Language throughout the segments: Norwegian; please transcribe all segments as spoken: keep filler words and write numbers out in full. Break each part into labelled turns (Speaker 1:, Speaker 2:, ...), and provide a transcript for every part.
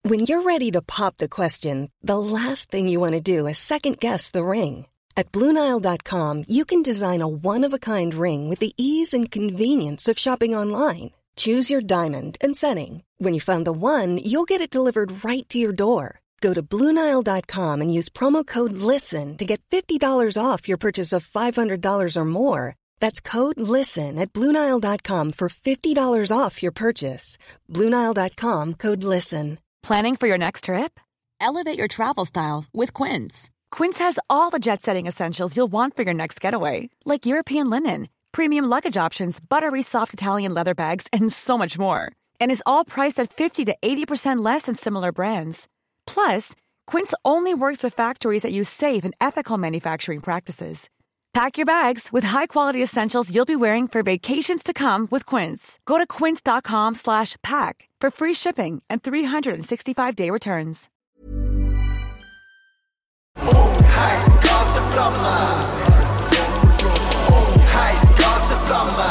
Speaker 1: When you're ready to pop the question, the last thing you want to do is second-guess the ring. At Blue Nile dot com, you can design a one-of-a-kind ring with the ease and convenience of shopping online. Choose your diamond and setting. When you find the one, you'll get it delivered right to your door. Go to Blue Nile dot com and use promo code LISTEN to get fifty dollars off your purchase of five hundred dollars or more. That's code LISTEN at Blue Nile dot com for fifty dollars off your purchase. Blue Nile dot com, code LISTEN.
Speaker 2: Planning for your next trip? Elevate your travel style with Quince. Quince has all the jet-setting essentials you'll want for your next getaway, like European linen, premium luggage options, buttery soft Italian leather bags, and so much more. And is all priced at fifty to eighty percent less than similar brands. Plus, Quince only works with factories that use safe and ethical manufacturing practices. Pack your bags with high-quality essentials you'll be wearing for vacations to come with Quince. Go to quince dot com slash pack for free shipping and three sixty-five day returns.
Speaker 3: Ung heit gateflamme. Ung heit gateflamme.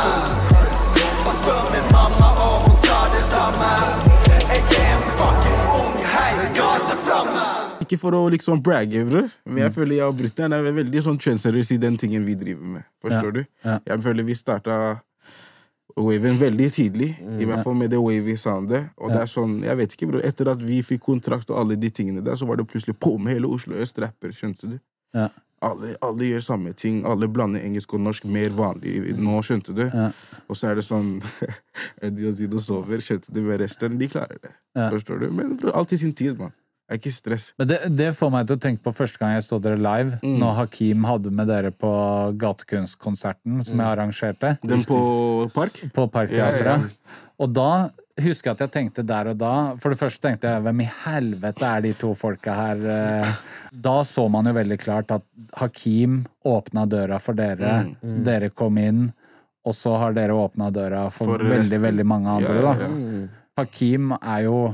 Speaker 3: Spør min mamma og hun sa det samme. Jeg er en fucking ung heit gateflamme.
Speaker 4: Ikke for å liksom bragge, bror. Men jeg føler jeg og Brutteren er veldig sånn trendsetters i den tingen vi driver med. Forstår
Speaker 5: Ja,
Speaker 4: du?
Speaker 5: ja.
Speaker 4: Jeg føler vi startet waven veldig tidlig, i hvert fall med det wavy soundet. Og det er sånn, jeg vet ikke, bror, etter at vi fikk kontrakt og alle de tingene der, så var det plutselig på med hele Oslo Øst rapper, skjønte du?
Speaker 5: Ja.
Speaker 4: Alle, alle gjør samme ting, alle blander engelsk og norsk mer vanlig nå, skjønte du?
Speaker 5: Ja.
Speaker 4: Og så er det sånn, de og de sover, skjønte du, med resten, de klarer det.
Speaker 5: Ja.
Speaker 4: Forstår du? Men bror, alt i sin tid, man. Det er ikke stress.
Speaker 5: Men det, det får meg til å tenke på første gang jeg så dere live,
Speaker 4: Mm.
Speaker 5: når Hakim hadde med dere på gatekunstkonserten som jeg arrangerte.
Speaker 4: Den på Park?
Speaker 5: På Parkteatret.
Speaker 4: Ja, ja.
Speaker 5: Og da husker jeg at jeg tenkte der og da, for det første tenkte jeg, hvem i helvete er de to folka her? Da så man jo veldig klart at Hakim åpnet døra for dere,
Speaker 4: Mm.
Speaker 5: dere kom inn, og så har dere åpnet døra for,
Speaker 4: For
Speaker 5: veldig,
Speaker 4: resten.
Speaker 5: veldig mange andre
Speaker 4: Ja,
Speaker 5: da.
Speaker 4: ja, ja.
Speaker 5: Hakim er jo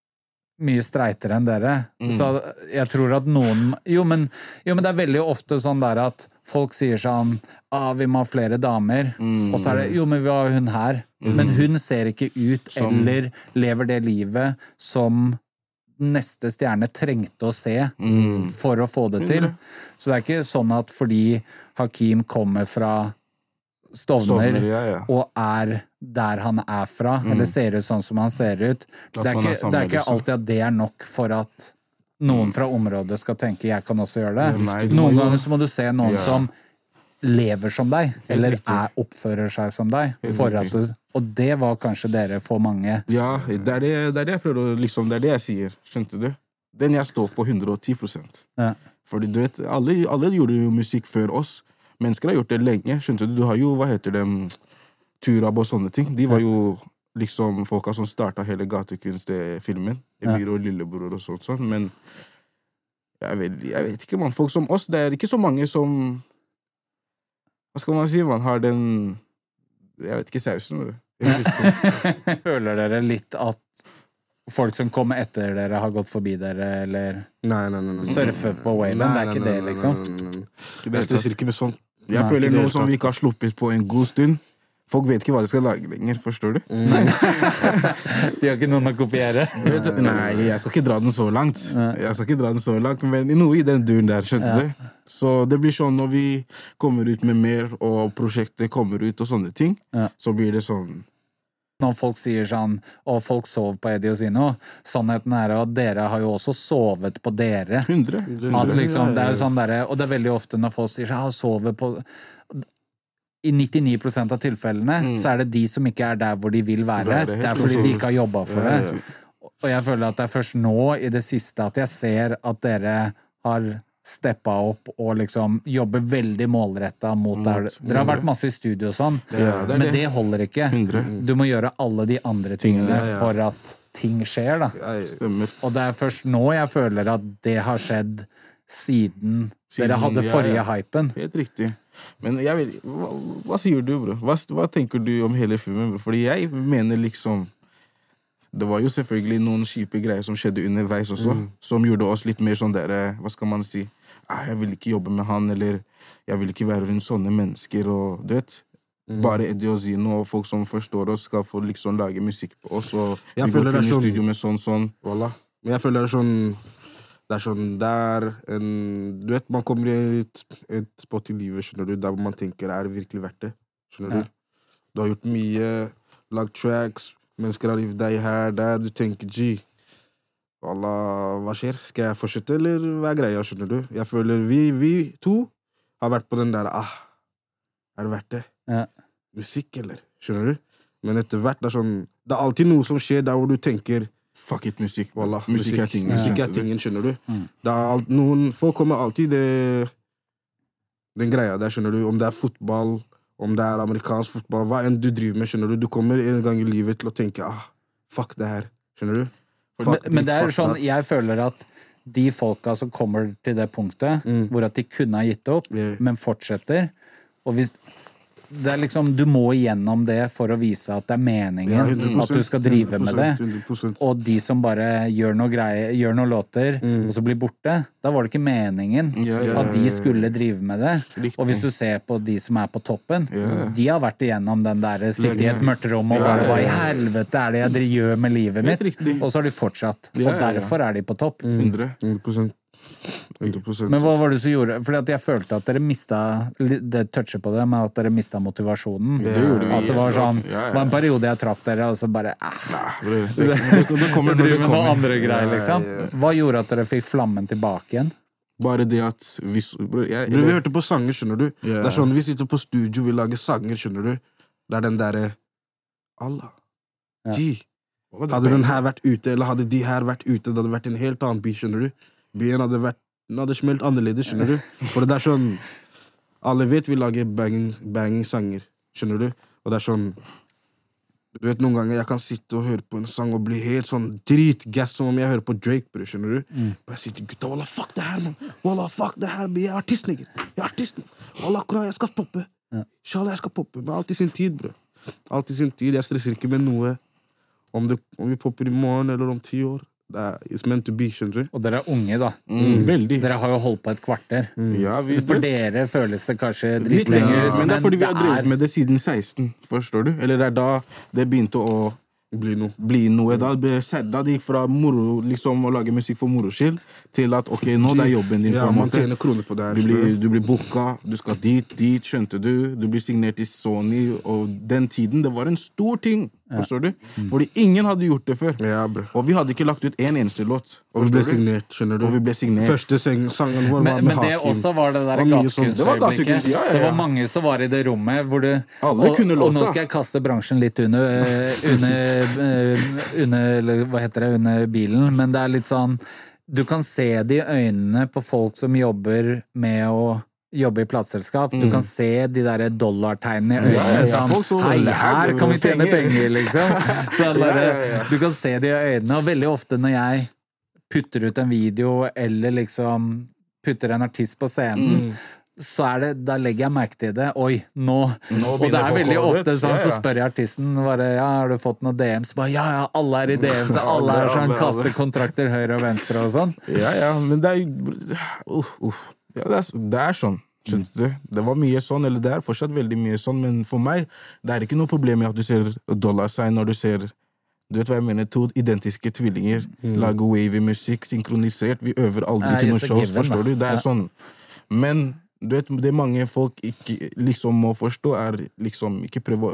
Speaker 5: mye streitere enn dere.
Speaker 4: Mm.
Speaker 5: Så jeg tror at noen jo men, jo, men det er veldig ofte sånn der at folk sier sånn ah, vi må ha flere damer.
Speaker 4: Mm.
Speaker 5: Og så er det jo, men vi har hun her. Men hun ser ikke ut
Speaker 4: Som-
Speaker 5: eller lever det livet som neste stjerne trengte å se
Speaker 4: Mm.
Speaker 5: for å få det til. Så det er ikke sånn at fordi Hakim kommer fra Stovner,
Speaker 4: Stovner, ja, ja.
Speaker 5: og er der han er fra, eller ser ut sånn som han ser ut.
Speaker 4: At
Speaker 5: Det er
Speaker 4: man er
Speaker 5: ikke,
Speaker 4: sammen,
Speaker 5: det er ikke
Speaker 4: liksom.
Speaker 5: alltid at det er nok for at noen fra området skal tenke jeg kan også gjøre det.
Speaker 4: Ja, nei, du må
Speaker 5: Noen
Speaker 4: jo-
Speaker 5: ganger så må du se noen
Speaker 4: Ja.
Speaker 5: som lever som deg, eller
Speaker 4: riktig.
Speaker 5: er, oppfører seg som deg.
Speaker 4: Helt
Speaker 5: For
Speaker 4: riktig.
Speaker 5: at du, og det var kanskje dere for mange.
Speaker 4: Ja, det er det, det er det jeg prøver å, liksom, det er det jeg sier, skjønte du? Den jeg står på hundre og ti prosent.
Speaker 5: Ja.
Speaker 4: Fordi du vet, alle, alle gjorde jo musikk før oss. Mennesker har gjort det lenge, skjønte du? Du har jo, hva heter det, Turab og sånne ting. De var jo liksom folka som startet hele gatekunstfilmen. Emir og Lillebror og sånt, sånt. Men jeg vet, jeg vet ikke, man. Folk som oss, det er ikke så mange som, hva skal man si, man har den, jeg vet ikke, sausen. Eller? Jeg vet ikke.
Speaker 5: Føler dere litt at folk som kommer etter dere har gått forbi dere, eller
Speaker 6: Nei, nei, nei, nei.
Speaker 5: surfer på waven? Det er ikke det, liksom.
Speaker 4: Jeg stresser ikke med sånt. Jeg
Speaker 5: Nei,
Speaker 4: føler
Speaker 6: ikke det
Speaker 4: noe
Speaker 6: helt
Speaker 4: som vi ikke har sluppet på en god stund. Folk vet ikke hva de skal lage lenger, forstår du?
Speaker 5: De har ikke noen å kopiere.
Speaker 4: Vet du, Nei, jeg skal ikke dra den så langt. Jeg skal ikke dra den så langt, men noe i den duren der, skjønte du? Så det blir sånn når vi kommer ut med mer, og prosjektet kommer ut og sånne ting,
Speaker 5: Ja.
Speaker 4: så blir det sånn.
Speaker 5: Når folk sier sånn, og folk sov på Eddie og Sino, sannheten er at dere har jo også sovet på dere.
Speaker 4: Hundre.
Speaker 5: At liksom, det er jo sånn der, og det er veldig ofte når folk sier sånn, «Ah, sover på...» I nittini prosent av tilfellene så er det de som ikke er der hvor de vil være.
Speaker 4: Være,
Speaker 5: Det er
Speaker 4: helt
Speaker 5: fordi de
Speaker 4: klart.
Speaker 5: ikke har jobbet for
Speaker 4: Ja,
Speaker 5: det. Og jeg føler at det er først nå i det siste at jeg ser at dere har steppet opp og liksom jobber veldig målrettet mot der. Dere har vært masse i studio og sånn,
Speaker 4: Ja, det er
Speaker 5: men
Speaker 4: det.
Speaker 5: det holder ikke.
Speaker 4: Hundre.
Speaker 5: Du må gjøre alle de andre tingene
Speaker 4: Ja, ja.
Speaker 5: for at ting skjer, da.
Speaker 4: Stemmer.
Speaker 5: Og det er først nå jeg føler at det har skjedd siden,
Speaker 4: Siden,
Speaker 5: dere hadde
Speaker 4: ja,
Speaker 5: forrige
Speaker 4: ja.
Speaker 5: hypen.
Speaker 4: Helt riktig. Men jeg vil, hva, hva sier du, bro? Hva, hva tenker du om hele filmen, bro? Fordi jeg mener liksom, det var jo selvfølgelig noen kjipe greier som skjedde underveis også,
Speaker 5: Mm.
Speaker 4: som gjorde oss litt mer sånn der, hva skal man si, ah, jeg vil ikke jobbe med han, eller jeg vil ikke være rundt sånne mennesker, og du vet,
Speaker 5: Mm.
Speaker 4: bare Eddie og Zino og folk som forstår oss skal få liksom lage musikk på oss, og
Speaker 6: Jeg
Speaker 4: vi
Speaker 6: føler
Speaker 4: går
Speaker 6: det er
Speaker 4: inn i
Speaker 6: sånn-
Speaker 4: studio med sånn, sånn.
Speaker 6: Wallah.
Speaker 4: Men jeg føler det er sånn Det er sånn Det er en Du vet, man kommer i et, et spot i livet, skjønner du, der hvor man tenker er det virkelig verdt det. Skjønner
Speaker 5: Ja.
Speaker 4: du? Du har gjort mye, lagt tracks, mennesker har gitt deg her, der. Du tenker G. Allah, hva skjer? Skal jeg fortsette, eller hva er greia, skjønner du? Jeg føler vi, vi to har vært på den der ah, er det verdt det?
Speaker 5: Ja.
Speaker 4: Musikk, eller? Skjønner du? Men etter hvert, det er sånn Det er alltid noe som skjer der hvor du tenker
Speaker 6: Fuck it, musikk.
Speaker 4: Wallah,
Speaker 6: Musikk er tingen.
Speaker 4: Musikk er
Speaker 6: skjønner du?
Speaker 4: tingen, skjønner du?
Speaker 5: Mm.
Speaker 4: Det er alt, noen, folk kommer alltid det, den greia der, skjønner du? Om det er fotball, om det er amerikansk fotball, hva enn du driver med, skjønner du? Du kommer en gang i livet til å tenke ah, fuck det her, skjønner du?
Speaker 5: Men,
Speaker 4: Fuck
Speaker 5: men
Speaker 4: dit,
Speaker 5: det er
Speaker 4: fuck
Speaker 5: sånn,
Speaker 4: that.
Speaker 5: jeg føler at de folka som kommer til det punktet,
Speaker 4: Mm.
Speaker 5: hvor at de kunne ha gitt opp,
Speaker 4: Yeah.
Speaker 5: men fortsetter, og hvis det er liksom, du må igjennom det for å vise at det er meningen
Speaker 4: Ja, hundre prosent,
Speaker 5: at du skal drive med det.
Speaker 4: hundre prosent.
Speaker 5: Og de som bare gjør noe greie, gjør noen låter,
Speaker 4: Mm.
Speaker 5: og så blir borte, da var det ikke meningen
Speaker 6: Ja, ja,
Speaker 5: at de skulle drive med det.
Speaker 6: Riktig.
Speaker 5: Og hvis du ser på de som er på toppen,
Speaker 6: Ja.
Speaker 5: de har vært igjennom den der sitte i et
Speaker 6: Lenge.
Speaker 5: mørkt rom og
Speaker 6: Ja,
Speaker 5: bare
Speaker 6: ja,
Speaker 5: hva i
Speaker 6: ja.
Speaker 5: helvete er det jeg dri- gjør med livet
Speaker 6: Helt
Speaker 5: mitt?
Speaker 6: riktig.
Speaker 5: Og så har de fortsatt.
Speaker 6: Ja,
Speaker 5: Og
Speaker 6: ja, ja.
Speaker 5: derfor er de på topp.
Speaker 6: hundre.
Speaker 4: hundre prosent. hundre prosent.
Speaker 5: Men hva var det som gjorde? Fordi at jeg følte at dere mista det toucher på det, men at dere mista motivasjonen.
Speaker 6: Det gjorde vi.
Speaker 5: At det var sånn
Speaker 6: Ja, ja.
Speaker 5: Det var en periode jeg traff dere, og så bare eh,
Speaker 6: Det, det, det, det kommer når det
Speaker 5: driver med noen
Speaker 6: kommer.
Speaker 5: andre greier, liksom.
Speaker 6: Ja, ja.
Speaker 5: Hva gjorde at dere fikk flammen tilbake igjen?
Speaker 6: Bare det at hvis, bro, jeg,
Speaker 4: Bro, vi hørte på sanger, skjønner du?
Speaker 6: Ja.
Speaker 4: Det er sånn, vi sitter på studio, vi lager sanger, skjønner du? Det er den derre Allah.
Speaker 5: Ja.
Speaker 4: G. Hadde den her vært ute, eller hadde de her vært ute, det hadde vært en helt annen by, skjønner du? Byen hadde vært Den hadde smelt annerledes, skjønner du? For det er sånn Alle vet vi lager banging, banging sanger, skjønner du? Og det er sånn Du vet, noen ganger jeg kan sitte og høre på en sang og bli helt sånn dritgass, som om jeg hører på Drake, bro, skjønner du?
Speaker 5: Mm.
Speaker 4: Og jeg sier til gutta, wallah, fuck det her, man. Wallah, fuck det her, jeg er artist, nigger. Jeg er artist, man. Wallah, akkurat, jeg skal poppe.
Speaker 5: Ja.
Speaker 4: Inshallah, jeg skal poppe. Men alt i sin tid, bro. Alt i sin tid. Jeg stresser ikke med noe. Om, det, om vi popper i morgen eller om ti år. Det er it's meant to be, skjønner du?
Speaker 5: Og dere er unge, da.
Speaker 6: Mm, veldig.
Speaker 5: Dere har jo holdt på et kvarter.
Speaker 6: Ja, vi,
Speaker 5: For dere føles det kanskje
Speaker 6: litt
Speaker 5: drittlenge
Speaker 6: lenger,
Speaker 5: ut,
Speaker 6: men det er fordi vi har drevet med det siden seksten, forstår du? Eller det er da det begynte å
Speaker 4: Bli noe.
Speaker 6: bli noe. Da, det ble, da det gikk fra moro, liksom, å lage musikk for moro skyld, til at ok, nå det er jobben din.
Speaker 4: Ja,
Speaker 6: på en
Speaker 4: man
Speaker 6: måte.
Speaker 4: tjener kroner på det her.
Speaker 6: Du
Speaker 4: skjønner
Speaker 6: blir, du blir booka, du skal dit, dit, skjønte du. Du blir signert i Sony, og den tiden, det var en stor ting, forstår du? Fordi ingen hadde gjort det før.
Speaker 4: Ja, bro.
Speaker 6: Og vi hadde ikke lagt ut en eneste låt,
Speaker 4: Og vi ble
Speaker 6: forstår du?
Speaker 4: signert, skjønner du?
Speaker 6: Og vi ble signert.
Speaker 4: Første sang, sangen vår var
Speaker 5: Men,
Speaker 4: med
Speaker 5: men det
Speaker 4: Hakim.
Speaker 5: også var det der
Speaker 4: Og mye sånt.
Speaker 6: Det var
Speaker 5: gatekunstøyeblikket.
Speaker 6: gatekunst, ja, ja, ja.
Speaker 5: Det var mange som var i det rommet hvor du
Speaker 6: Alle
Speaker 5: og,
Speaker 6: kunne
Speaker 5: og nå
Speaker 6: låta.
Speaker 5: skal jeg kaste bransjen litt under, eh, under, eh, under eller hva heter det, under bilen, men det er litt sånn du kan se det i øynene på folk som jobber med å jobbe i plateselskap. Du kan se de der dollartegnene i øynene.
Speaker 6: Ja, ja, ja. Folk
Speaker 5: Sånn,
Speaker 6: så-
Speaker 5: hei, her kan vi tjene
Speaker 6: penger.
Speaker 5: penger, liksom. Sånn,
Speaker 6: Ja,
Speaker 5: bare,
Speaker 6: ja, ja.
Speaker 5: Du kan se det i øynene, og veldig ofte når jeg putter ut en video, eller liksom putter en artist på scenen, så er det, da legger jeg merke til det. Oi, nå.
Speaker 6: Nå
Speaker 5: Og det
Speaker 6: begynner
Speaker 5: er
Speaker 6: folk
Speaker 5: veldig
Speaker 6: å holde
Speaker 5: ofte
Speaker 6: ut.
Speaker 5: sånn,
Speaker 6: Ja,
Speaker 5: så
Speaker 6: ja.
Speaker 5: spør jeg artisten bare, ja, har du fått noen D Ms? Bare, ja, ja, alle er i D Ms, alle er
Speaker 6: Alle,
Speaker 5: sånn,
Speaker 6: alle, alle.
Speaker 5: kaster kontrakter høyre og venstre og sånn.
Speaker 6: Ja, ja, men det er jo uff, uff. Ja, det, er, det er sånn, skjønte du? Det var mye sånn, eller det er fortsatt veldig mye sånn, men for meg, det er ikke noe problem med at du ser dollarsign når du ser, du vet hva jeg mener, to identiske tvillinger, lager wavy musikk, synkronisert, vi øver aldri
Speaker 5: Nei,
Speaker 6: til noen
Speaker 5: it's a
Speaker 6: shows,
Speaker 5: given,
Speaker 6: forstår
Speaker 5: da.
Speaker 6: du? Det er
Speaker 5: Ja.
Speaker 6: sånn. Men, du vet, det mange folk ikke liksom må forstå er liksom, ikke prøve å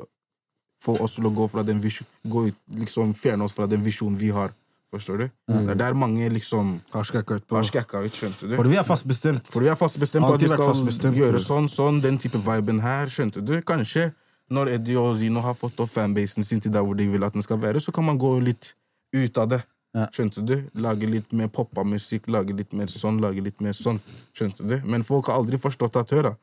Speaker 6: få oss til å gå fra den visjon, gå ut, liksom fjerne oss fra den visjonen vi har, forstår du? Det er der mange liksom
Speaker 4: Har skrekka ut på.
Speaker 6: har skrekka ut, skjønte du?
Speaker 4: For vi er fast bestemt.
Speaker 6: For vi er fast bestemt på at vi
Speaker 4: Alltid vært
Speaker 6: skal
Speaker 4: fast bestemt,
Speaker 6: gjøre
Speaker 4: bror.
Speaker 6: sånn, sånn, den type viben her, skjønte du? Kanskje når Eddie og Zino har fått opp fanbasen sin til der hvor de vil at den skal være, så kan man gå litt ut av det.
Speaker 5: Ja.
Speaker 6: Skjønte du? Lage litt mer poppa musikk, lage litt mer sånn, lage litt mer sånn. Skjønte du? Men folk har aldri forstått at, hør da,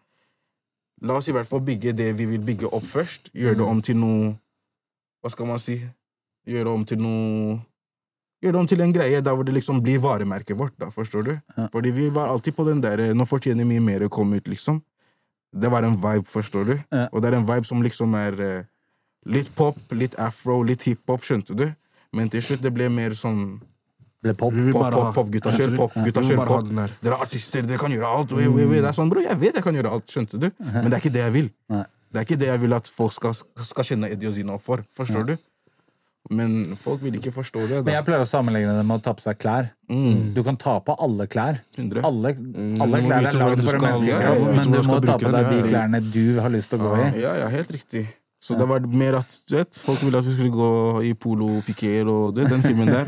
Speaker 6: la oss i hvert fall bygge det vi vil bygge opp først. Gjøre det om til noe, hva skal man si? Gjøre det om til noe, gjøre det om til en greie der hvor det liksom blir varemerket vårt, da, forstår du?
Speaker 5: Ja.
Speaker 6: Fordi vi var alltid på den der, nå fortjener mye mer å komme ut, liksom. Det var en vibe, forstår du?
Speaker 5: Ja.
Speaker 6: Og det er en vibe som liksom er eh, litt pop, litt afro, litt hiphop, skjønte du? Men til slutt det ble mer sånn
Speaker 5: Ble pop.
Speaker 4: Vi vil
Speaker 6: pop,
Speaker 4: bare
Speaker 6: pop,
Speaker 4: ha-
Speaker 6: pop, gutta kjør pop, gutta
Speaker 4: Vi vil
Speaker 6: kjør
Speaker 4: bare ha
Speaker 6: pop.
Speaker 4: den der.
Speaker 6: Dere er artister, dere kan gjøre alt. Oi, oi, oi. Det er sånn, bro, jeg vet jeg kan gjøre alt, skjønte du? Men det er ikke det jeg vil.
Speaker 5: Nei.
Speaker 6: Det er ikke det jeg vil at folk skal, skal kjenne Eddie og Zino for, forstår du? Men folk vil ikke forstå det. Da.
Speaker 5: Men jeg pleier å sammenligne det med å ta på seg klær.
Speaker 6: Mm.
Speaker 5: Du kan ta på alle klær.
Speaker 6: hundre
Speaker 5: Alle,
Speaker 7: Mm,
Speaker 5: alle
Speaker 7: du må
Speaker 5: klær
Speaker 7: vite
Speaker 5: er
Speaker 7: hva
Speaker 5: laget
Speaker 7: du
Speaker 5: for en
Speaker 7: skal-
Speaker 5: menneskekropp,
Speaker 6: ja, ja, ja.
Speaker 5: men du
Speaker 7: Vite hva du
Speaker 5: må
Speaker 7: skal
Speaker 5: ta
Speaker 7: bruke
Speaker 5: på deg
Speaker 7: den,
Speaker 5: de
Speaker 7: ja, ja.
Speaker 5: klærne du har lyst til å gå i.
Speaker 6: Ja, ja, helt riktig. Så det var mer at du vet, folk ville at vi skulle gå i polo-pikéer og det, den filmen der.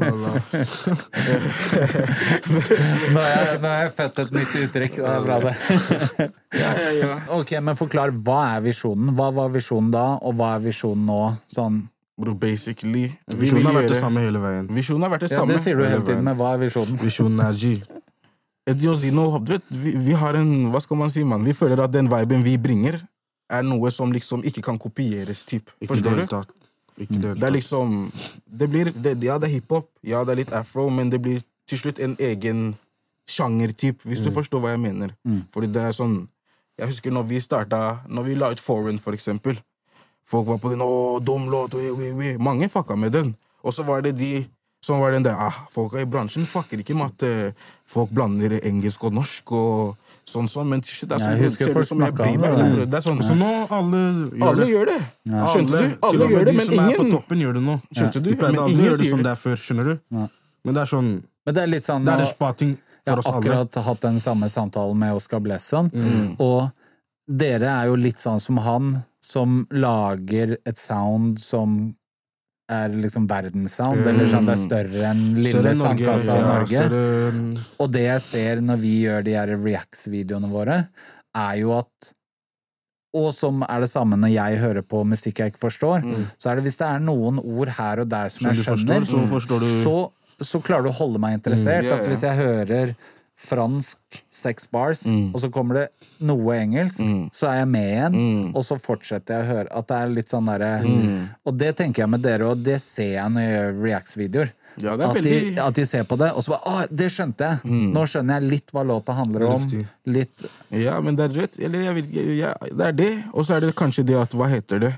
Speaker 5: Nå har jeg, nå har jeg født et nytt uttrykk. Det er bra, det.
Speaker 6: Ja, ja, ja.
Speaker 5: Ok, men forklar, hva er visjonen? Hva var visjonen da, og hva er visjonen nå? Sånn.
Speaker 6: Bro, basically vi
Speaker 7: Visjonen
Speaker 6: vil
Speaker 7: har vært
Speaker 6: gjøre-
Speaker 7: det samme hele veien.
Speaker 6: Visjonen har vært det
Speaker 5: Ja,
Speaker 6: samme.
Speaker 5: det sier du hele
Speaker 7: hele
Speaker 5: tiden,
Speaker 7: veien.
Speaker 5: men hva er visjonen?
Speaker 7: Visjonen er G.
Speaker 6: Eddie og Zino, du vet, vi, vi har en, hva skal man si, man? Vi føler at den viben vi bringer, er noe som liksom ikke kan kopieres, typ.
Speaker 7: Ikke det
Speaker 6: Forstår
Speaker 7: hele
Speaker 6: du?
Speaker 7: tatt. Ikke det hele
Speaker 6: Det er
Speaker 7: tatt.
Speaker 6: liksom, det blir, det, ja, det er hiphop, ja, det er litt afro, men det blir til slutt en egen sjanger-typ, hvis du forstår hva jeg mener. Fordi det er sånn, jeg husker når vi startet, når vi la ut Foreign, for eksempel, folk var på den, åh, dum låt, oi, oi, oi. Mange fucka med den. Og så var det de, som var den der, ah, folk i bransjen fucker ikke med at eh, folk blander engelsk og norsk og sånn sånn, men til slutt, det er
Speaker 5: Ja,
Speaker 6: sånn,
Speaker 5: jeg husker
Speaker 6: ser
Speaker 5: folk
Speaker 6: ut som jeg
Speaker 5: snakket om
Speaker 6: bryr meg,
Speaker 5: det.
Speaker 6: bror. Det er sånn,
Speaker 7: Så nå alle gjør
Speaker 6: alle
Speaker 7: det.
Speaker 6: gjør det. Skjønte du?
Speaker 7: Alle, til
Speaker 6: Alle
Speaker 7: og med
Speaker 6: gjør det,
Speaker 7: de
Speaker 6: men
Speaker 7: som er på
Speaker 6: ingen,
Speaker 7: toppen gjør det nå.
Speaker 6: skjønte du?
Speaker 7: De pleide
Speaker 6: Men
Speaker 7: aldri å
Speaker 6: ingen
Speaker 7: gjøre det
Speaker 6: sier
Speaker 7: som
Speaker 6: det.
Speaker 7: det er før, skjønner du? Men det er sånn,
Speaker 5: Men det er litt sånn,
Speaker 7: det er
Speaker 5: nå-
Speaker 7: respating
Speaker 5: jeg
Speaker 7: for oss
Speaker 5: har
Speaker 7: alle.
Speaker 5: akkurat hatt den samme samtalen med Oscar Blesson, og dere er jo litt sånn som han, som lager et sound som er liksom verdenssound,
Speaker 7: Mm.
Speaker 5: eller sånn det er større enn lille
Speaker 7: Større enn Norge.
Speaker 5: sandkassa i
Speaker 7: Ja,
Speaker 5: Norge.
Speaker 7: større enn-
Speaker 5: Og det jeg ser når vi gjør de her Reacts-videoene våre, er jo at, og som er det samme når jeg hører på musikk jeg ikke forstår, så er det hvis det er noen ord her og der som,
Speaker 7: Som
Speaker 5: jeg
Speaker 7: du forstår,
Speaker 5: skjønner,
Speaker 7: så forstår du-
Speaker 5: så, så klarer du å holde meg interessert.
Speaker 6: Mm, ja,
Speaker 5: At
Speaker 6: ja.
Speaker 5: hvis jeg hører fransk sex bars, og så kommer det noe engelsk, så er jeg med igjen, og så fortsetter jeg å høre at det er litt sånn derre Og det tenker jeg med dere, og det ser jeg når jeg gjør Reacts-videoer.
Speaker 6: Ja, det er
Speaker 5: At, de,
Speaker 6: veldig...
Speaker 5: at de ser på det, og så bare Å, det skjønte jeg! Nå skjønner jeg litt hva låta handler om.
Speaker 7: Riktig.
Speaker 5: Litt
Speaker 6: Ja, men det er rett. Eller jeg vil ikke ja, det er det. Og så er det kanskje det at Hva heter det?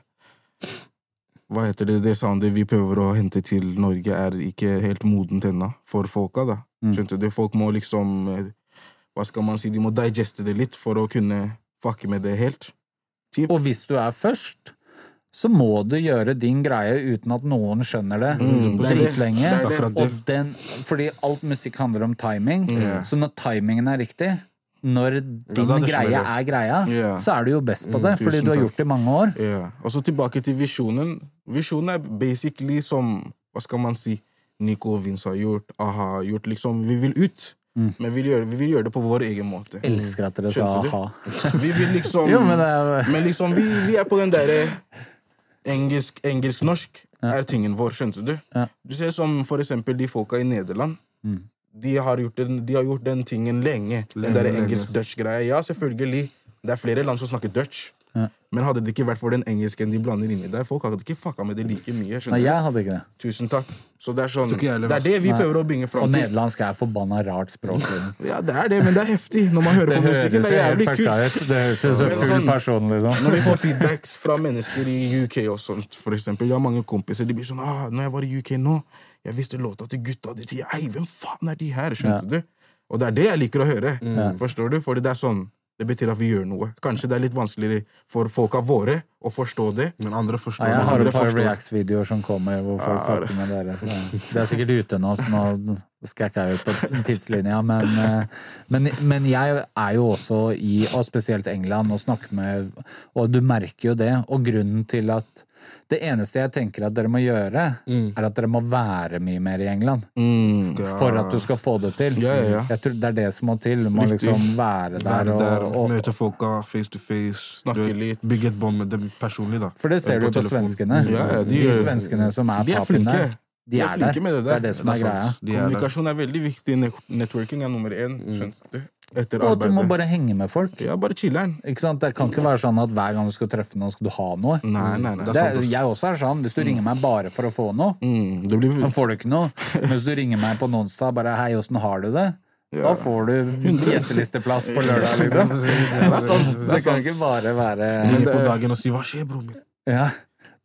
Speaker 6: Hva heter det? Det soundet vi prøver å hente til Norge, er ikke helt modent ennå for folka, da. Skjønte du? Folk må liksom eh, Hva skal man si? De må digeste det litt for å kunne fucke med det helt. Typ.
Speaker 5: Og hvis du er først, så må du gjøre din greie uten at noen skjønner det
Speaker 6: Mm, det er det.
Speaker 5: dritlenge.
Speaker 6: Det er det.
Speaker 7: Akkurat det.
Speaker 5: Og den, fordi alt musikk handler om timing, så når timingen er riktig, når din
Speaker 7: da, det
Speaker 5: greie
Speaker 7: skjønner
Speaker 5: er greia,
Speaker 6: Ja.
Speaker 5: så er du jo best på det,
Speaker 6: Mm,
Speaker 5: fordi
Speaker 6: tusen
Speaker 5: du har
Speaker 6: takk.
Speaker 5: gjort det i mange år.
Speaker 6: Ja. Og så tilbake til visjonen. Visjonen er basically som Hva skal man si? Nico og Vince har gjort, A-ha har gjort. Liksom, vi vil ut. Men vi vil, gjøre, vi vil gjøre det på vår egen måte.
Speaker 5: Elsker at dere sa
Speaker 6: Skjønte du?
Speaker 5: aha.
Speaker 6: Vi vil liksom
Speaker 5: Jo, men det er
Speaker 6: Men liksom, vi, vi er på den derre engelsk, engelsk-norsk er tingen vår, skjønte du?
Speaker 5: Ja.
Speaker 6: Du ser som for eksempel de folka i Nederland. De, har gjort den, de har gjort den tingen lenge. Den
Speaker 7: Lenge,
Speaker 6: derre
Speaker 7: lenge.
Speaker 6: engelsk-dutch-greia. Ja, selvfølgelig. Det er flere land som snakker dutch. Men hadde det ikke vært for den engelsken de blander inni der, folk hadde ikke fucka med det like mye.
Speaker 5: Nei,
Speaker 6: skjønner du?
Speaker 5: jeg hadde ikke det.
Speaker 6: Tusen takk. Så det er sånn,
Speaker 7: Tror ikke jeg heller,
Speaker 6: det er
Speaker 7: ass.
Speaker 6: det vi
Speaker 5: Nei.
Speaker 6: prøver å bringe
Speaker 5: Og
Speaker 6: fram til.
Speaker 5: nederlandsk er forbanna rart språk.
Speaker 6: Ja, det er det, men det er heftig når man hører
Speaker 5: Det
Speaker 6: på musikken.
Speaker 5: høres
Speaker 6: Det
Speaker 5: jo
Speaker 6: er
Speaker 5: helt
Speaker 6: jævlig
Speaker 5: fucka
Speaker 6: kult.
Speaker 5: ut. Det høres ut som
Speaker 6: Men
Speaker 5: full
Speaker 6: sånn-
Speaker 5: person, liksom.
Speaker 6: Når vi får feedbacks fra mennesker i U K og sånt, for eksempel, jeg har mange kompiser, de blir sånn, ah, når jeg var i U K nå, jeg visste låta til gutta de til, ei, hvem faen er de her, skjønte du? Og det er det jeg liker å høre, forstår du? Fordi det er sånn, det betyr at vi gjør noe. Kanskje det er litt vanskeligere for folka våre å forstå det.
Speaker 7: Men andre forstår
Speaker 5: Ja, jeg har
Speaker 6: andre
Speaker 5: et par
Speaker 6: forstår.
Speaker 5: Reacts-videoer som kommer hvor folk fucker med dere. Så det er sikkert ute nå, så nå skal jeg ikke ut på tidslinja. Men, eh, men, men jeg er jo også i, og spesielt England, og snakker med, og du merker jo det. Og grunnen til at det eneste jeg tenker at dere må gjøre, er at dere må være mye mer i England.
Speaker 6: Mm.
Speaker 5: For at du skal få det til.
Speaker 6: Ja, ja, ja.
Speaker 5: Jeg tror det er det som må til. Du må
Speaker 6: Riktig.
Speaker 5: liksom være der.
Speaker 7: Være der,
Speaker 5: Og, og,
Speaker 7: møte folka face to face.
Speaker 6: Snakke
Speaker 7: du-
Speaker 6: litt.
Speaker 7: Bygge et bånd med dem personlig, da.
Speaker 5: for det ser du jo på
Speaker 7: telefon.
Speaker 5: svenskene.
Speaker 6: Ja, ja, de
Speaker 5: de
Speaker 6: gjør-
Speaker 5: svenskene som er
Speaker 6: De er
Speaker 5: pappen
Speaker 6: flinke.
Speaker 5: der, de
Speaker 6: De er
Speaker 5: er der.
Speaker 6: flinke med det
Speaker 5: Det er
Speaker 6: der.
Speaker 5: det som er
Speaker 7: Det er
Speaker 5: greia.
Speaker 7: sant. De er der.
Speaker 6: Kommunikasjon er veldig viktig. Ne- Networking er nummer én, skjønte du? Etter
Speaker 5: Og at du må
Speaker 6: arbeidet.
Speaker 5: bare henge med folk.
Speaker 6: Ja, bare chiller'n.
Speaker 5: Ikke sant? Det kan ikke være sånn at hver gang du skal treffe noen, skal du ha noe.
Speaker 6: Nei, nei, nei.
Speaker 5: Det er, jeg også er sånn. Hvis du ringer meg bare for å få noe,
Speaker 6: Mm, det blir
Speaker 5: så får du ikke noe. Men hvis du ringer meg på en onsdag bare 'hei, åssen har du det?'
Speaker 6: Ja.
Speaker 5: Da får du gjestelisteplass på lørdag, liksom.
Speaker 6: Det er sant. Det
Speaker 5: Det
Speaker 6: er
Speaker 5: kan
Speaker 6: sant.
Speaker 5: ikke bare være
Speaker 7: Ringe
Speaker 6: det-
Speaker 7: på dagen og si 'hva skjer, bror min'?
Speaker 5: Ja.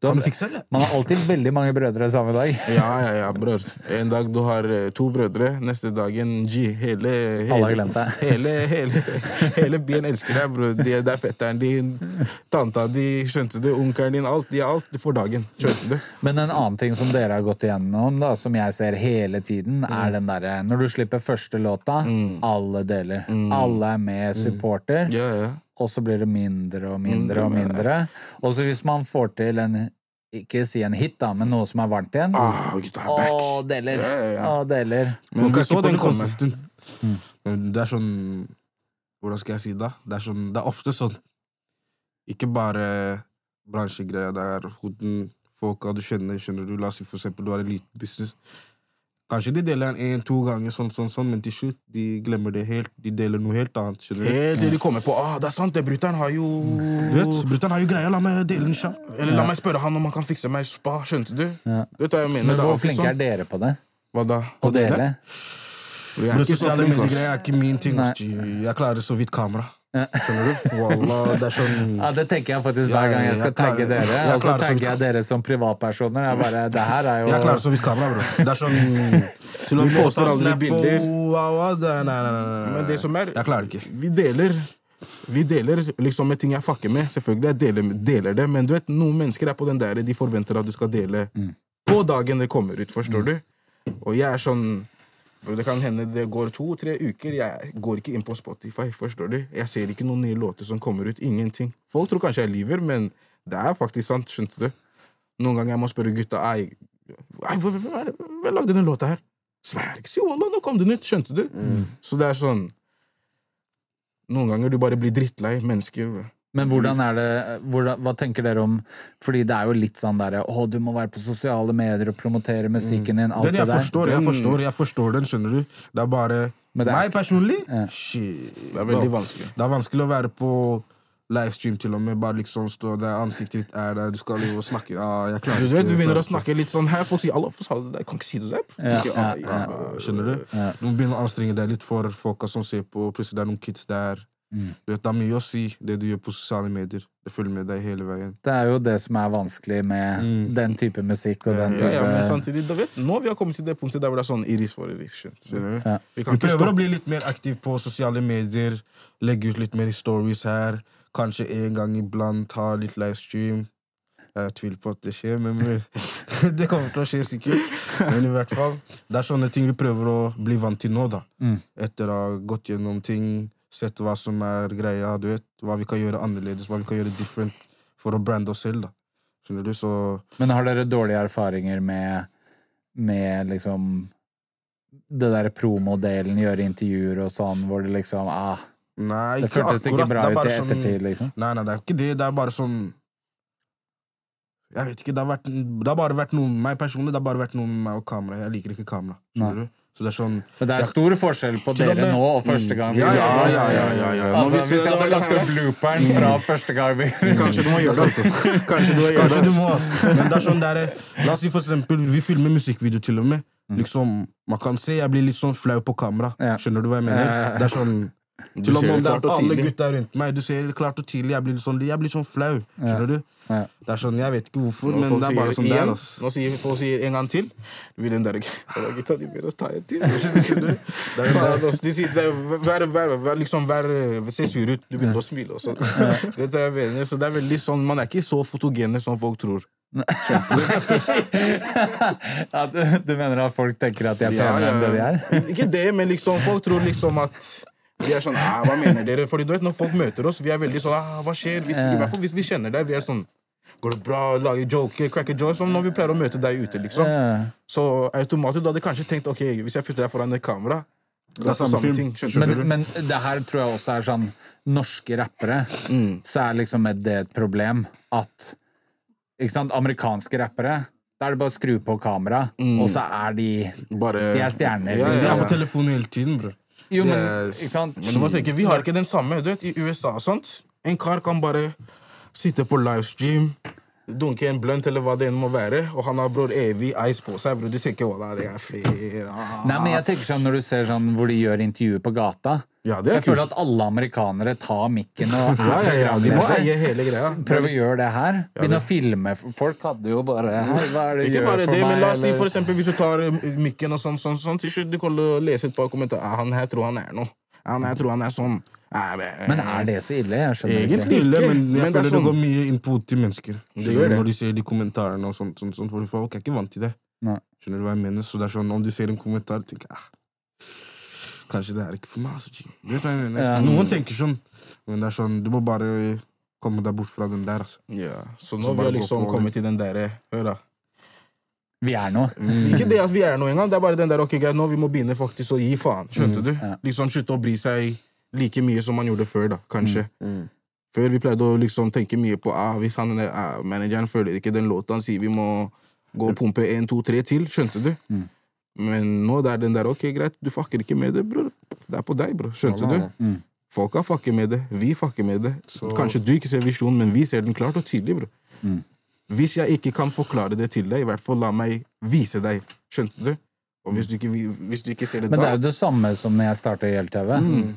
Speaker 5: Du har,
Speaker 7: Kan du fikse, eller?
Speaker 5: man har alltid veldig mange brødre samme dag.
Speaker 6: Ja, ja, ja, bror. En dag du har eh, to brødre, neste dagen G. Hele, hele,
Speaker 5: Alle har glemt deg.
Speaker 6: hele, hele, hele byen elsker deg, bror. De, det er fetteren din, tanta di, skjønte du, onkelen din, alt. De er alt for dagen, skjønte du.
Speaker 5: Men en annen ting som dere har gått igjennom, da, som jeg ser hele tiden, er den derre når du slipper første låta, alle deler. Alle er med, supporter.
Speaker 6: Ja, ja.
Speaker 5: Og så blir det mindre og mindre og mindre. Og så hvis man får til en, ikke si en hit da, men noe som er varmt igjen,
Speaker 6: Ah, gutta er back.
Speaker 5: å, deler,
Speaker 6: Ja, ja, ja.
Speaker 5: å, deler.
Speaker 6: Men
Speaker 7: Folk
Speaker 6: vi
Speaker 7: er
Speaker 6: så
Speaker 7: ikke på
Speaker 6: den
Speaker 7: en
Speaker 6: komme.
Speaker 7: konsistent. Men det er sånn, hvordan skal jeg si det? Det er, sånn, det er ofte sånn, ikke bare bransjegreier, det er hoden, folka du kjenner, skjønner du, la oss si for eksempel, du har en liten business. Kanskje de deler en, en, to ganger, sånn, sånn, sånn, men til slutt, de glemmer det helt, de deler noe helt annet, skjønner du?
Speaker 6: Helt til de kommer på, ah, det er sant, det bruteren har jo...
Speaker 7: Du vet, Brutter'n har jo greia, la meg dele den kjapp.
Speaker 6: Eller la meg spørre han om han kan fikse meg spa, skjønte du?
Speaker 5: Ja.
Speaker 6: Du vet hva jeg mener?
Speaker 5: Men
Speaker 6: det er
Speaker 5: hvor
Speaker 6: alltid
Speaker 5: flinke er
Speaker 6: sånn.
Speaker 5: dere på det?
Speaker 6: Hva da?
Speaker 5: Å dele?
Speaker 6: Jeg er
Speaker 7: Men
Speaker 6: ikke så
Speaker 7: sosiale
Speaker 6: flink, ass.
Speaker 7: medier er ikke min ting,
Speaker 5: Nei.
Speaker 7: ass. Jeg klarer så vidt kamera. Skjønner du? Wallah, det er sånn...
Speaker 5: Ja, det tenker jeg faktisk
Speaker 7: Ja,
Speaker 5: hver gang jeg
Speaker 7: jeg
Speaker 5: skal
Speaker 7: klarer-
Speaker 5: tagge dere.
Speaker 7: jeg
Speaker 5: Og så
Speaker 7: klarer så
Speaker 5: tagger
Speaker 7: vidt-
Speaker 5: jeg dere som privatpersoner. Jeg bare, det her er jo...
Speaker 7: Jeg klarer så vidt kamera, bro. Det er sånn... Til å
Speaker 6: Vi poster
Speaker 7: poste
Speaker 6: aldri
Speaker 7: snap
Speaker 6: bilder.
Speaker 7: og wow, wow, det er- Nei, nei, nei, nei.
Speaker 6: Men det som er,
Speaker 7: Jeg klarer det ikke.
Speaker 6: vi deler Vi deler liksom med ting jeg fucker med. Selvfølgelig, jeg deler, deler det, men du vet, noen mennesker er på den der, de forventer at du skal dele på dagen det kommer ut, forstår du? Og jeg er sånn, det kan hende det går to-tre uker, jeg går ikke inn på Spotify, forstår du? Jeg ser ikke noen nye låter som kommer ut, ingenting. Folk tror kanskje jeg lyver, men det er faktisk sant, skjønte du? Noen ganger jeg må spørre gutta, ei, ei hva, hva, hva, hva lagde den låta her? Svær ikke, si wallah, nå kom den ut, skjønte du? Så det er sånn, noen ganger du bare blir drittlei mennesker.
Speaker 5: Men hvordan er det, hvordan, hva tenker dere om, fordi det er jo litt sånn der, å, du må være på sosiale medier og promotere musikken din, alt
Speaker 7: Den
Speaker 5: det
Speaker 7: jeg
Speaker 5: der.
Speaker 7: forstår, jeg forstår, jeg forstår den, skjønner du? Det er bare...
Speaker 5: Men det er
Speaker 7: Meg
Speaker 5: ikke-
Speaker 7: personlig?
Speaker 5: Ja.
Speaker 7: Shit.
Speaker 6: Det er veldig vanskelig.
Speaker 7: Det er vanskelig å være på livestream til og med, bare liksom stå der, ansiktet ditt er der, du skal jo snakke, ah, jeg klarer
Speaker 6: Du vet, du begynner å
Speaker 7: jeg klarer
Speaker 6: snakke litt sånn her, folk sier, Allah, hvorfor sa du det? Jeg kan ikke si det der.
Speaker 5: Ja,
Speaker 6: Ikke,
Speaker 5: ja,
Speaker 6: ah, ja.
Speaker 7: ikke. Skjønner du? Noen begynner å anstrenge deg litt for folka som ser på, plutselig det er noen kids der. Du vet, det er mye å si, det du gjør på sosiale medier. Det følger med deg hele veien.
Speaker 5: Det er jo det som er vanskelig med den type musikk og den
Speaker 6: Ja,
Speaker 5: type...
Speaker 6: ja, men samtidig, du vet, nå vi har kommet til det punktet der hvor det er sånn iris for iris, skjønt.
Speaker 7: Skjønner du?
Speaker 5: Ja.
Speaker 6: Vi kan
Speaker 7: Vi
Speaker 6: ikke
Speaker 7: prøver å
Speaker 6: stoppe.
Speaker 7: bli litt mer aktiv på sosiale medier, legge ut litt mer i stories her, kanskje en gang iblant ha litt livestream. Jeg tviler på at det skjer, men det kommer til å skje sikkert. Men i hvert fall, det er sånne ting vi prøver å bli vant til nå da. Etter å ha gått gjennom ting, sett hva som er greia, du vet, hva vi kan gjøre annerledes, hva vi kan gjøre different for å brande oss selv da. Skjønner du? Så
Speaker 5: Men har dere dårlige erfaringer med, med liksom det der promodelen, gjøre intervjuer og sånn, hvor det liksom, ah,
Speaker 7: nei,
Speaker 5: det
Speaker 7: ikke
Speaker 5: føltes ikke
Speaker 7: akkurat.
Speaker 5: bra
Speaker 7: Det er
Speaker 5: ut
Speaker 7: bare
Speaker 5: i
Speaker 7: sånn-
Speaker 5: ettertid, liksom?
Speaker 7: Nei, nei, det er ikke det. Det er bare sånn... Jeg vet ikke, det har, vært, det har bare vært noe med meg personlig, det har bare vært noe med meg og kamera. Jeg liker ikke kamera, skjønner du? Så det er sånn...
Speaker 5: Men det er
Speaker 7: jeg-
Speaker 5: stor forskjell på
Speaker 7: Til og
Speaker 5: dere
Speaker 7: med-
Speaker 5: nå og første gang vi
Speaker 7: Ja, ja,
Speaker 5: gjorde det.
Speaker 7: ja, ja, ja, ja.
Speaker 5: Altså,
Speaker 6: Nå, hvis
Speaker 5: hvis
Speaker 6: vi-
Speaker 5: jeg hadde lagt opp blooperen fra første gang vi...
Speaker 6: Kanskje du må gjøre det. Kanskje du må gjøre
Speaker 7: Kanskje du
Speaker 6: det.
Speaker 7: må, ass. Men det er sånn der, la oss si for eksempel, vi filmer musikkvideo til og med. Liksom, man kan se, jeg blir litt sånn flau på kamera.
Speaker 5: Ja.
Speaker 7: Skjønner du hva jeg mener?
Speaker 5: Ja, ja, ja.
Speaker 7: Det er sånn...
Speaker 6: Du
Speaker 7: Til og
Speaker 6: ser
Speaker 7: med om
Speaker 6: det
Speaker 7: det
Speaker 6: klart
Speaker 7: er
Speaker 6: og
Speaker 7: alle
Speaker 6: tydelig.
Speaker 7: gutta rundt meg, du ser det klart og tydelig, jeg blir litt sånn, jeg blir sånn flau. Skjønner du?
Speaker 5: Ja.
Speaker 7: Det er sånn, jeg vet ikke hvorfor,
Speaker 6: Når
Speaker 7: men
Speaker 6: folk
Speaker 7: det er bare
Speaker 6: sier
Speaker 7: sånn der,
Speaker 6: igjen,
Speaker 7: ass.
Speaker 6: nå sier folk sier en gang til, du vil den der gutta, de ber oss ta en til. Skjønner du?
Speaker 7: Det er-
Speaker 6: Faen, ass, de sier, vær, vær, vær, liksom, vær, se sur ut, du begynner å smile og sånn. Det er det jeg mener, så det er veldig sånn, man er ikke så fotogene som folk tror.
Speaker 5: Ja, du, du mener at folk tenker at de er
Speaker 6: Ja,
Speaker 5: penere
Speaker 6: ja.
Speaker 5: enn det de er?
Speaker 6: Ikke det, men liksom, folk tror liksom at de er sånn, ah, hva mener dere? Fordi du vet, når folk møter oss, vi er veldig sånn, ah, hva skjer? Hvis, I hvert fall hvis vi kjenner deg, vi er sånn, går det bra, lager joker, cracker joy, som når vi pleier å møte deg ute, liksom.
Speaker 5: Ja.
Speaker 6: Så automatisk, da hadde jeg kanskje tenkt, ok, hvis jeg putter deg foran et kamera,
Speaker 7: Det er samme film.
Speaker 6: ting, skjønner
Speaker 5: Men,
Speaker 6: du?
Speaker 5: men det her tror jeg også er sånn norske rappere, så er liksom det et problem at ikke sant, amerikanske rappere, da er det bare å skru på kamera, og så er de
Speaker 6: Bare...
Speaker 5: de er stjerner.
Speaker 6: Ja,
Speaker 7: Jeg
Speaker 6: ja,
Speaker 7: er på
Speaker 6: ja.
Speaker 7: telefonen hele tiden, bro.
Speaker 5: Jo, men,
Speaker 7: Det er-
Speaker 5: ikke sant?
Speaker 6: Men du må tenke, vi har ikke den samme, du vet, i U S A og sånt. En kar kan bare sitte på livestream, dunke en blunt eller hva det enn må være, og han har bror evig ice på seg, bror. Du tenker, hva da, det er flere... Ah.
Speaker 5: Nei, men jeg tenker sånn, når du ser sånn hvor de gjør intervjuer på gata,
Speaker 6: Ja, det er
Speaker 5: Jeg føler at alle amerikanere tar mikken og
Speaker 6: Ja, ja, ja, de må eie hele greia.
Speaker 5: prøv å gjøre det her. Begynne å filme. Folk hadde jo bare Hei, hva er det du
Speaker 6: Ikke
Speaker 5: gjør
Speaker 6: bare
Speaker 5: for
Speaker 6: det,
Speaker 5: meg?
Speaker 6: men la oss si
Speaker 5: eller-
Speaker 6: for eksempel hvis du tar uh, mikken og sånn, sånn, sånn, til slutt du kan lese et par kommentarer. Ah, han her tror han er noe. Han her tror han er sånn. Ah, men,
Speaker 5: Men er det så ille? Jeg skjønner
Speaker 6: Egentlig
Speaker 5: ikke.
Speaker 7: Ille, men jeg
Speaker 6: Men det er
Speaker 7: føler det
Speaker 6: sånn-
Speaker 7: går mye inn på til mennesker.
Speaker 6: Det gjør det.
Speaker 7: Når de ser de kommentarene og sånt, sånt, sånt for folk er ikke vant til det.
Speaker 5: Nei.
Speaker 7: Skjønner du hva jeg mener? Så det er sånn, om de ser en kommentar, tenker jeg, ah, kanskje det er ikke for meg, altså, G. Du vet hva jeg mener?
Speaker 5: Ja.
Speaker 7: Noen tenker sånn, men det er sånn, du må bare komme deg bort fra den der, altså.
Speaker 6: Ja, så
Speaker 7: Så
Speaker 6: nå vi
Speaker 7: bare
Speaker 6: har
Speaker 7: gå
Speaker 6: liksom
Speaker 7: på
Speaker 6: kommet til den der, hør da.
Speaker 5: Vi er noe.
Speaker 6: Ikke det at vi er noe engang, det er bare den der, ok, greit, nå vi må begynne faktisk å gi faen, skjønte du?
Speaker 5: ja.
Speaker 6: Liksom slutte å bry seg like mye som man gjorde før da, kanskje.
Speaker 7: Mm.
Speaker 6: Før vi pleide å liksom tenke mye på, ah, hvis han, ah, manageren føler ikke den låten, han sier vi må gå og pumpe en, to, tre til, skjønte du?
Speaker 5: Mm.
Speaker 6: Men nå det er den der, ok, greit, du fucker ikke med det, bror. Det er på deg, bror, skjønte du?
Speaker 5: Mm.
Speaker 6: Folka fucker med det, vi fucker med det.
Speaker 7: Så-
Speaker 6: Kanskje du ikke ser visjonen, men vi ser den klart og tydelig, bror.
Speaker 5: Mm.
Speaker 6: Hvis jeg ikke kan forklare det til deg, i hvert fall la meg vise deg, skjønte du? Og hvis du ikke, hvis du ikke ser det
Speaker 5: Men det er
Speaker 6: da...
Speaker 5: jo det samme som når jeg startet I L T V.
Speaker 6: Mm.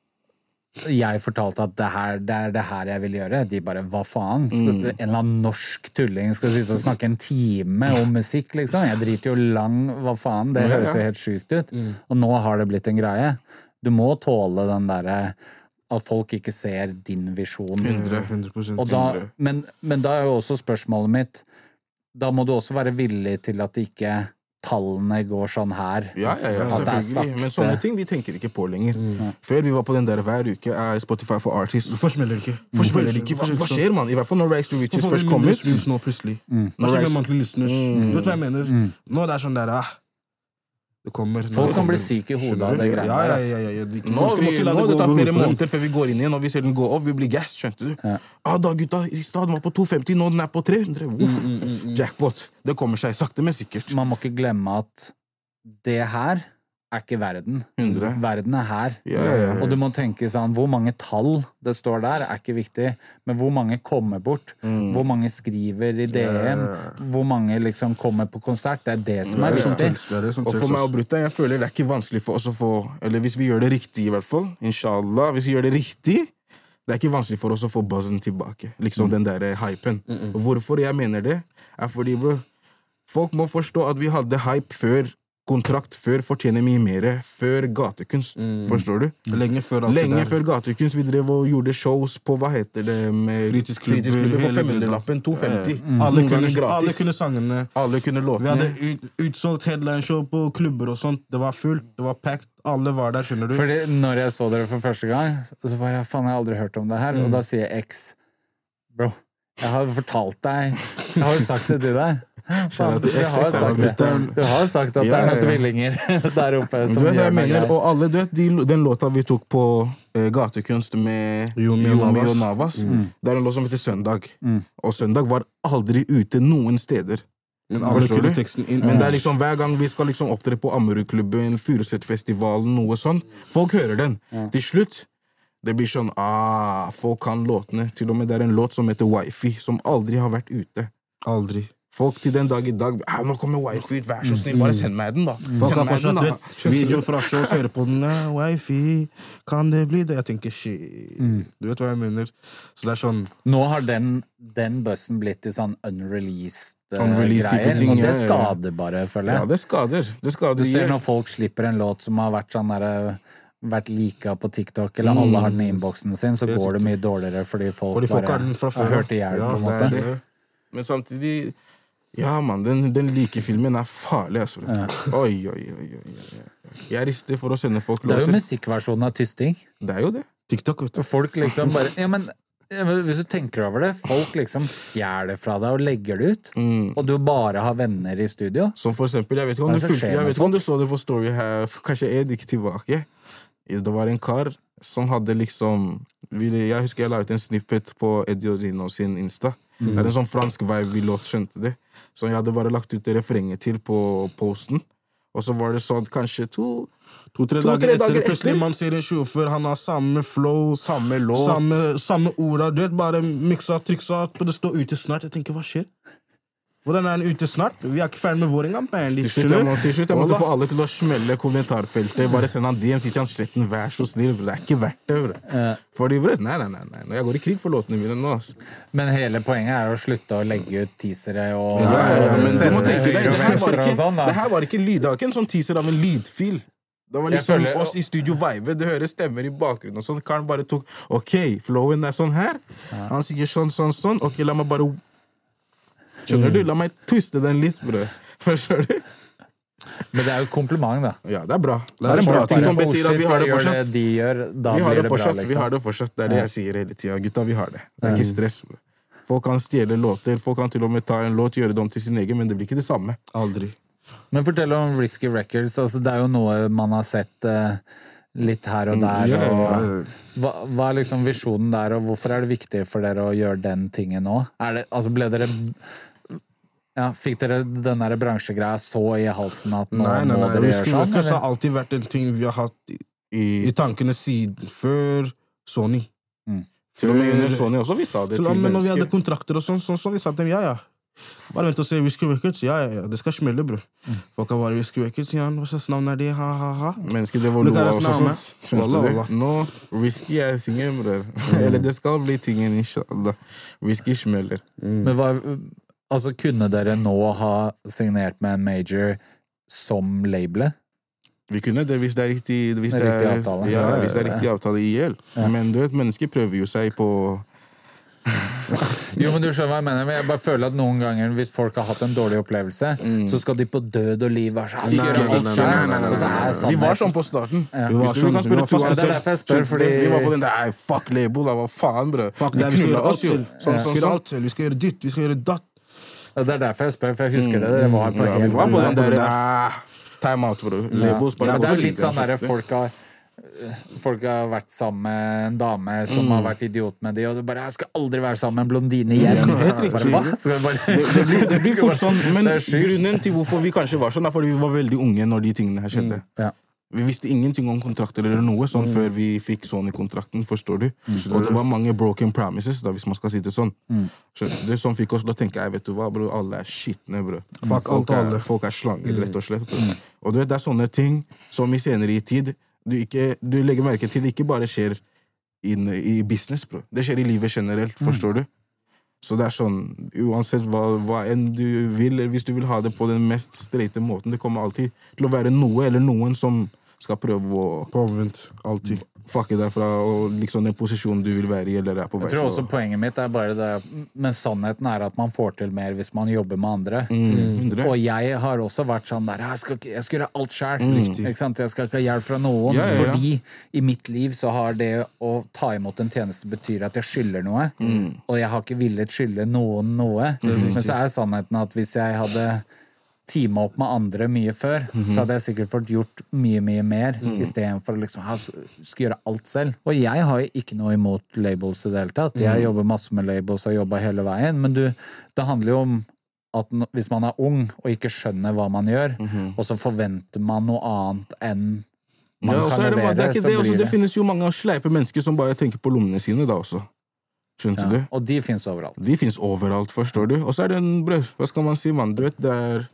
Speaker 5: Jeg fortalte at det, her, det er det her jeg vil gjøre. De bare, hva faen? Skal,
Speaker 6: Mm.
Speaker 5: En eller annen norsk tulling skal sitte og snakke en time om musikk, liksom. Jeg driter jo lang, hva faen? Det
Speaker 6: Ja,
Speaker 5: høres jo
Speaker 6: ja.
Speaker 5: helt sykt ut. Og nå har det blitt en greie. Du må tåle den derre at folk ikke ser din visjon.
Speaker 6: hundre.
Speaker 7: hundre prosent.
Speaker 5: Og da, men, men da er jo også spørsmålet mitt, da må du også være villig til at ikke tallene går sånn her.
Speaker 6: Ja, ja, ja,
Speaker 5: At det er
Speaker 6: selvfølgelig. Men
Speaker 5: sakte.
Speaker 6: sånne ting vi tenker ikke på lenger. Før vi var på den der hver uke er Spotify for Artists.
Speaker 7: Hvorfor smeller det ikke?
Speaker 6: Hvorfor smeller det ikke? Hva, hva skjer, man? I hvert fall når Rags to Riches
Speaker 7: Hvorfor
Speaker 6: først
Speaker 7: får vi
Speaker 6: kom
Speaker 7: mindre
Speaker 6: ut.
Speaker 7: streams nå plutselig?
Speaker 5: Mm.
Speaker 7: Hva skjer med
Speaker 6: Rags-
Speaker 7: monthly listeners? Du vet hva jeg mener? Nå det er sånn der, ah, det kommer.
Speaker 5: Folk
Speaker 7: det
Speaker 5: kan bli
Speaker 7: kommer.
Speaker 5: syke I hodet av
Speaker 7: Skjønner
Speaker 5: det
Speaker 7: du?
Speaker 5: greiene
Speaker 7: Ja,
Speaker 5: der.
Speaker 7: ja,
Speaker 5: ass.
Speaker 7: ja, ja, ja. De,
Speaker 6: Nå,
Speaker 7: skal
Speaker 6: vi,
Speaker 7: ikke la
Speaker 6: nå
Speaker 7: det
Speaker 6: det
Speaker 7: gå
Speaker 6: tar
Speaker 7: over
Speaker 6: flere
Speaker 7: hodet på dem.
Speaker 6: måneder før vi går inn igjen, og vi ser den gå opp, vi blir gass, skjønte du?
Speaker 5: Ja.
Speaker 6: Ah, da gutta, i stedet den var på to femti, nå den er på tre hundre. Wow.
Speaker 7: Mm,
Speaker 6: Jackpot. Det kommer seg sakte, men sikkert.
Speaker 5: Man må ikke glemme at det her er ikke verden.
Speaker 6: hundre.
Speaker 5: Verden er her.
Speaker 6: Ja, ja, ja.
Speaker 5: Og du må tenke sånn, hvor mange tall det står der er ikke viktig, men hvor mange kommer bort,
Speaker 6: Mm.
Speaker 5: hvor mange skriver I D M, hvor mange liksom kommer på konsert, det er det som er
Speaker 7: Det er sånn
Speaker 5: viktig.
Speaker 7: tøls, det er det som
Speaker 6: Og for
Speaker 7: tøls,
Speaker 6: meg og
Speaker 7: ass.
Speaker 6: Brutta, jeg føler det er ikke vanskelig for oss å få, eller hvis vi gjør det riktig i hvert fall, inshallah, hvis vi gjør det riktig, det er ikke vanskelig for oss å få buzzen tilbake. Liksom den der hypen. Og hvorfor jeg mener det, er fordi, bro, folk må forstå at vi hadde hype før kontrakt, før fortjener mye mer, før gatekunst. Forstår du?
Speaker 7: Lenge før alt
Speaker 6: Lenge
Speaker 7: det der.
Speaker 6: før gatekunst, vi drev og gjorde shows på, hva heter det, med
Speaker 7: Fritidsklubber,
Speaker 6: fritidsklubber for
Speaker 7: hele
Speaker 6: fem hundre-lappen, to femti.
Speaker 7: Ja, ja. Alle,
Speaker 6: Noen ganger
Speaker 7: kunne, alle
Speaker 6: gratis.
Speaker 7: kunne sangene.
Speaker 6: Alle kunne
Speaker 7: Vi
Speaker 6: låtene.
Speaker 7: hadde ut, utsolgt headline-show på klubber og sånt. Det var fullt, det var packed. Alle var der, skjønner du?
Speaker 5: Fordi når jeg så dere for første gang, så var jeg, faen, jeg har aldri hørt om det her, og da sier X, bro, jeg har fortalt deg, jeg har jo sagt det til deg. Faen,
Speaker 6: til
Speaker 5: du
Speaker 6: X,
Speaker 5: har
Speaker 6: X,
Speaker 5: sagt
Speaker 6: jeg
Speaker 5: det.
Speaker 6: var
Speaker 5: Du har sagt at det
Speaker 6: Ja,
Speaker 5: er noen
Speaker 6: ja, ja.
Speaker 5: tvillinger der oppe
Speaker 6: Du
Speaker 5: som
Speaker 6: vet hva
Speaker 5: gjør
Speaker 6: jeg
Speaker 5: meg
Speaker 6: mener,
Speaker 5: glad.
Speaker 6: og alle, du vet, de, den låta vi tok på eh, gatekunst med
Speaker 7: Yomi og
Speaker 6: Yomi
Speaker 7: Navas.
Speaker 6: og Navas, det er en låt som heter Søndag. Og Søndag var aldri ute noen steder.
Speaker 7: Men alle
Speaker 6: Forstår
Speaker 7: kunne
Speaker 6: du?
Speaker 7: teksten inn.
Speaker 6: Men det er liksom hver gang vi skal liksom opptre på Ammerudklubben, Furusetfestivalen, noe sånn, folk hører den. Til slutt, det blir sånn, ah, folk kan låtene. Til og med det er en låt som heter Wifi, som aldri har vært ute.
Speaker 7: Aldri.
Speaker 6: Folk til den dag i dag, ah, nå kommer Wifi ut, vær så snill, bare send meg den da.
Speaker 7: Folk
Speaker 6: Send
Speaker 7: har
Speaker 6: meg den
Speaker 7: fortsatt
Speaker 6: da.
Speaker 7: vet,
Speaker 6: Skjønner du?
Speaker 7: video fra shows, hører på den. Ja, wifi, kan det bli det? Jeg tenker, shit. Du vet hva jeg mener? Så det er sånn,
Speaker 5: Nå har den, den bussen blitt til sånn unreleased, eh,
Speaker 6: Unreleased type
Speaker 5: greier,
Speaker 6: ting,
Speaker 5: og det
Speaker 6: ja, ja, ja.
Speaker 5: skader bare, føler
Speaker 6: Ja,
Speaker 5: jeg.
Speaker 6: det skader. Det skader.
Speaker 5: Du ser
Speaker 6: Ja.
Speaker 5: når folk slipper en låt som har vært sånn der, vært lika på TikTok, eller alle har den I innboksen sin, så
Speaker 7: Helt
Speaker 5: går det mye dårligere fordi folk
Speaker 7: fordi folk
Speaker 5: bare
Speaker 7: har den fra før.
Speaker 5: har hørt ihjel,
Speaker 7: Ja,
Speaker 5: på en
Speaker 7: det
Speaker 5: måte.
Speaker 7: er
Speaker 6: det. Men samtidig, ja man, den, den like-filmen er farlig, altså. Oi, oi, oi, oi, oi. Jeg rister for å sende folk
Speaker 5: Det er jo
Speaker 6: låter.
Speaker 5: musikkversjonen av tysting.
Speaker 6: Det er jo det.
Speaker 7: TikTok, vet du.
Speaker 5: For folk liksom bare ja, men, ja, men hvis du tenker over det, folk liksom stjeler fra deg og legger det ut,
Speaker 6: Mm.
Speaker 5: og du bare har venner I studio.
Speaker 6: Som for eksempel, jeg vet ikke om
Speaker 5: Hva er
Speaker 6: du,
Speaker 5: det som
Speaker 6: fulgte,
Speaker 5: skjer
Speaker 6: jeg
Speaker 5: med
Speaker 6: vet ikke om du så det på Story her, kanskje er det ikke tilbake. Det var en kar som hadde liksom, ville- jeg husker jeg la ut en snippet på Eddie Orino sin Insta. Det er en sånn fransk vibe-låt, skjønte det. Så jeg hadde bare lagt ut det refrenget til på posten. Og så var det sånn, kanskje to,
Speaker 7: To-tre
Speaker 6: To,
Speaker 7: dager
Speaker 6: tre
Speaker 7: etter,
Speaker 6: dager
Speaker 7: plutselig
Speaker 6: etter.
Speaker 7: man ser en sjåfør, han har samme flow,
Speaker 6: samme låt.
Speaker 7: samme, samme orda, du vet, bare miksa, tryksa, og det står ute snart. Jeg tenker, hva skjer? Hvordan er den ute snart? Vi er ikke ferdig med vår engang.
Speaker 6: Til slutt jeg må, til slutt jeg måtte få alle til å smelle kommentarfeltet. Bare send han D M, sier til han sletten, vær så snill. Det er ikke verdt det, bro. Ja. Fordi, bro, nei, nei, nei, nei. Jeg går i krig for låtene mine nå. Altså.
Speaker 5: Men hele poenget er å slutte å legge ut teasere og...
Speaker 6: Ja, ja, ja, men du må tenke deg, det her var ikke, sånn, det her var ikke lyd. Det var ikke en sånn teaser av en lydfil. Det var liksom føler, oss i studio vibe. Du hører stemmer i bakgrunnen og sånn. Karen bare tok, ok, flowen er sånn her. Han sier sånn, sånn, sånn. Ok, la meg bare... Skjønner du? La meg twiste den litt, brød. Forstår du?
Speaker 5: Men det er jo et kompliment, da.
Speaker 6: Ja, det er bra. Det er en bra ting som betyr at vi har det fortsatt.
Speaker 5: Det de gjør, da
Speaker 6: vi har
Speaker 5: blir
Speaker 6: det
Speaker 5: det
Speaker 6: fortsatt,
Speaker 5: bra, liksom.
Speaker 6: Vi har det fortsatt. Det er det jeg sier hele tiden. Gutta, vi har det. Det er ikke stress, bro. Folk kan stjele låter, folk kan til og med ta en låt, gjøre det om til sin egen, men det blir ikke det samme.
Speaker 7: Aldri.
Speaker 5: Men fortell om Risky Records. Altså, det er jo noe man har sett uh, litt her og der.
Speaker 6: Ja, ja.
Speaker 5: Og, hva, hva er liksom visjonen der, og hvorfor er det viktig for dere å gjøre den tingen nå? Er det, altså, ble dere... Ja, fikk dere den der bransjegreia så i halsen at nå
Speaker 7: nei, nei, nei.
Speaker 5: må dere gjøre sånn?
Speaker 7: Det har alltid vært en ting vi har hatt i, i, i tankene siden før Sony.
Speaker 5: Mm.
Speaker 6: Til og med under Sony også, vi sa det til, til
Speaker 7: mennesker. Når vi hadde
Speaker 6: mennesker.
Speaker 7: kontrakter og sånn, så, så vi sa til dem, ja, ja. Bare vent og se Risky Records, ja, ja, ja, det skal smelle, bro.
Speaker 5: Mm.
Speaker 7: Folk har bare Risky Records, ja, hva slags navn er det, ha, ha, ha.
Speaker 6: Mennesker, det var noe også sånt. Skjønte du? Nå, risky er tingen, bror. Eller det skal bli tingen, inshallah. Risky smeller.
Speaker 5: Mm. Men hva... Altså, kunne dere nå ha signert med en major som labelet?
Speaker 6: Vi kunne det hvis det er riktig, hvis
Speaker 5: det er, riktig avtale.
Speaker 6: Ja, hvis det er riktig avtale i hjel. Ja. Men du vet, mennesker prøver jo seg på...
Speaker 5: Jo, men du skjønner hva jeg mener. Men jeg bare føler at noen ganger, hvis folk har hatt en dårlig opplevelse, mm. så skal de på død og liv være sånn.
Speaker 6: Nei, nei, nei, nei, nei. Vi var sånn på starten. Ja. Vi var sånn, vi var fast
Speaker 5: det er derfor jeg spør, fordi...
Speaker 6: Vi var på den der, fuck label, da, hva faen, bror.
Speaker 7: Fuck, vi skal gjøre alt selv. Sånn, sånn, sånn. Vi skal gjøre ditt, vi skal gjøre datt.
Speaker 5: Det er derfor jeg spør, for jeg husker det. Det var på,
Speaker 6: ja,
Speaker 5: helt
Speaker 6: var på den der ah, time out, bro. Labels bare
Speaker 5: ja, det er litt sånn der folk har folk har vært sammen med en dame som mm. har vært idiot med de, og du bare, jeg skal aldri være sammen med en blondine igjen.
Speaker 6: Helt riktig.
Speaker 5: Bare, det,
Speaker 6: det, blir, det blir fort sånn, men grunnen til hvorfor vi kanskje var sånn, er fordi vi var veldig unge når de tingene her skjedde.
Speaker 5: Mm. Ja.
Speaker 6: Vi visste ingenting om kontrakter eller noe sånn mm. før vi fikk Sony-kontrakten, forstår du? Mm. Og det var mange broken promises, da, hvis man skal si det sånn. Mm. Det som fikk oss, da tenker jeg, vet du hva, bro, alle er skitne, bro. Fuck folk, er, folk er slanger, rett og slett. Mm. Og du vet, det er sånne ting som i senere i tid, du, ikke, du legger merke til, det ikke bare skjer inn, i business, bro. Det skjer i livet generelt, forstår mm. du? Så det er sånn, uansett hva, hva enn du vil, eller hvis du vil ha det på den mest streite måten, det kommer alltid til å være noe eller noen som skal prøve å
Speaker 7: påvent alltid
Speaker 6: fucke deg fra og liksom den posisjonen du vil være i eller er på vei.
Speaker 5: Jeg tror også poenget mitt er bare det, men sannheten er at man får til mer hvis man jobber med andre.
Speaker 6: Mm.
Speaker 5: Og jeg har også vært sånn der, jeg skal, jeg skal gjøre alt selv, mm. ikke sant? Jeg skal ikke ha hjelp fra noen, ja, ja, ja. Fordi i mitt liv så har det å ta imot en tjeneste betyr at jeg skylder noe, mm. og jeg har ikke villet skylde noen noe. Mm. Men så er sannheten at hvis jeg hadde teame opp med andre mye før, mm-hmm. så hadde jeg sikkert fått gjort mye, mye mer, mm. i stedet for å liksom, skal gjøre alt selv. Og jeg har jo ikke noe imot labels i det hele tatt. Jeg mm. jobber masse med labels og jobber hele veien, men du, det handler jo om at hvis man er ung og ikke skjønner hva man gjør, mm-hmm. og så forventer man noe annet enn man
Speaker 6: ja,
Speaker 5: kan
Speaker 6: levere,
Speaker 5: det,
Speaker 6: det, er ikke
Speaker 5: så
Speaker 6: det, også,
Speaker 5: blir det.
Speaker 6: Det finnes jo mange sleipe mennesker som bare tenker på lommene sine da også. Skjønte ja, du?
Speaker 5: Og de finnes overalt.
Speaker 6: De finnes overalt, forstår du? Og så er det en brød, hva skal man si, man, du vet, det er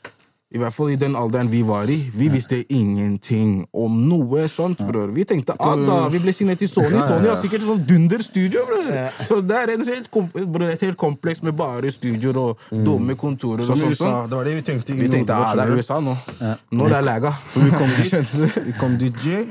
Speaker 6: i hvert fall i den alderen vi var i, vi ja. Visste ingenting om noe sånt, bror. Vi tenkte, ah da, vi ble signert til Sony. Ja, ja, ja. Sony har sikkert sånn dunder studio, bror. Ja. Så det er en helt, et helt kompleks med bare studioer og mm. dumme kontorer og sånt.
Speaker 7: Det var det vi tenkte.
Speaker 6: Vi tenkte, ah, det er U S A nå. Ja. Nå det er lega.
Speaker 7: Vi kom dit, vi kom dit, J.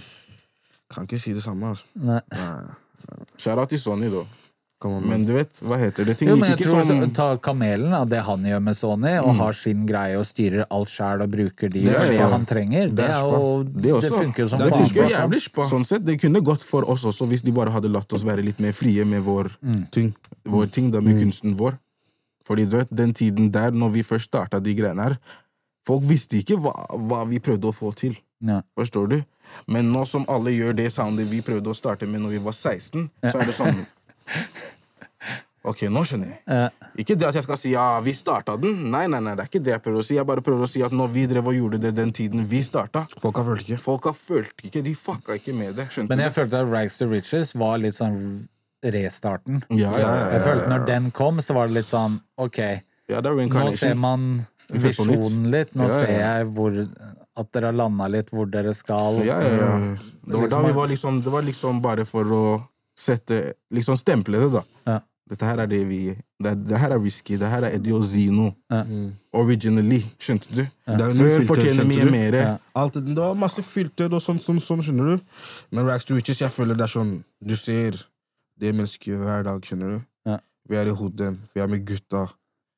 Speaker 7: Kan ikke si det samme, altså.
Speaker 5: Nei.
Speaker 7: Nei.
Speaker 6: Shout out til Sony, da. Men du vet, hva heter det? Ting
Speaker 5: jo, men jeg
Speaker 6: ikke
Speaker 5: tror
Speaker 6: som...
Speaker 5: Ta Kamelen, det han gjør med Sony, og mm. har sin greie og styrer alt selv og bruker de
Speaker 6: det
Speaker 5: for det
Speaker 6: ja.
Speaker 5: Han trenger. Det, er jo,
Speaker 6: det,
Speaker 5: det funker jo som
Speaker 6: det
Speaker 5: faen.
Speaker 6: Funker jævlig spa. Sånn sett, det kunne gått for oss også hvis de bare hadde latt oss være litt mer frie med vår mm. ting, vår ting da, med mm. kunsten vår. Fordi du vet, den tiden der, når vi først startet de greiene her, folk visste ikke hva, hva vi prøvde å få til.
Speaker 5: Ja.
Speaker 6: Forstår du? Men nå som alle gjør det soundet vi prøvde å starte med når vi var seksten, ja. Så er det sånn... Ok, nå skjønner jeg. Uh, ikke det at jeg skal si, ja, vi startet den. Nei, nei, nei, det er ikke det jeg prøver å si. Jeg bare prøver å si at når vi drev og gjorde det den tiden vi startet,
Speaker 7: folk har følt ikke.
Speaker 6: Folk har følt ikke, de fucka ikke med det, skjønte
Speaker 5: Men jeg
Speaker 6: du?
Speaker 5: følte at Rags to Riches var litt sånn restarten.
Speaker 6: Ja, ja, ja, ja, ja.
Speaker 5: Jeg følte når den kom, så var det litt sånn, ok,
Speaker 6: Ja, det er
Speaker 5: nå
Speaker 6: reincarnation.
Speaker 5: ser man
Speaker 6: Vi får på nytt.
Speaker 5: visjonen litt, nå
Speaker 6: Ja, ja, ja.
Speaker 5: ser jeg hvor, at dere har landet litt hvor dere skal.
Speaker 6: Ja, ja, ja. Det var da vi var liksom, det var liksom bare for å sette, liksom stemple det da.
Speaker 5: Ja.
Speaker 6: Dette her er det vi, det, det her er whisky, det her er Eddie Ozino.
Speaker 5: Ja.
Speaker 6: Originally, skjønte du?
Speaker 7: Det er jo
Speaker 6: Før
Speaker 7: filter,
Speaker 6: fortjener
Speaker 7: skjønte
Speaker 6: mye
Speaker 7: du?
Speaker 6: mer.
Speaker 5: Ja.
Speaker 7: Alt, det var masse filter og sånn, sånn, sånn, skjønner du? Men Rags to Riches, jeg føler det er sånn, du ser det mennesket gjør hver dag, skjønner du?
Speaker 5: Ja.
Speaker 7: Vi er i hoden, vi er med gutta.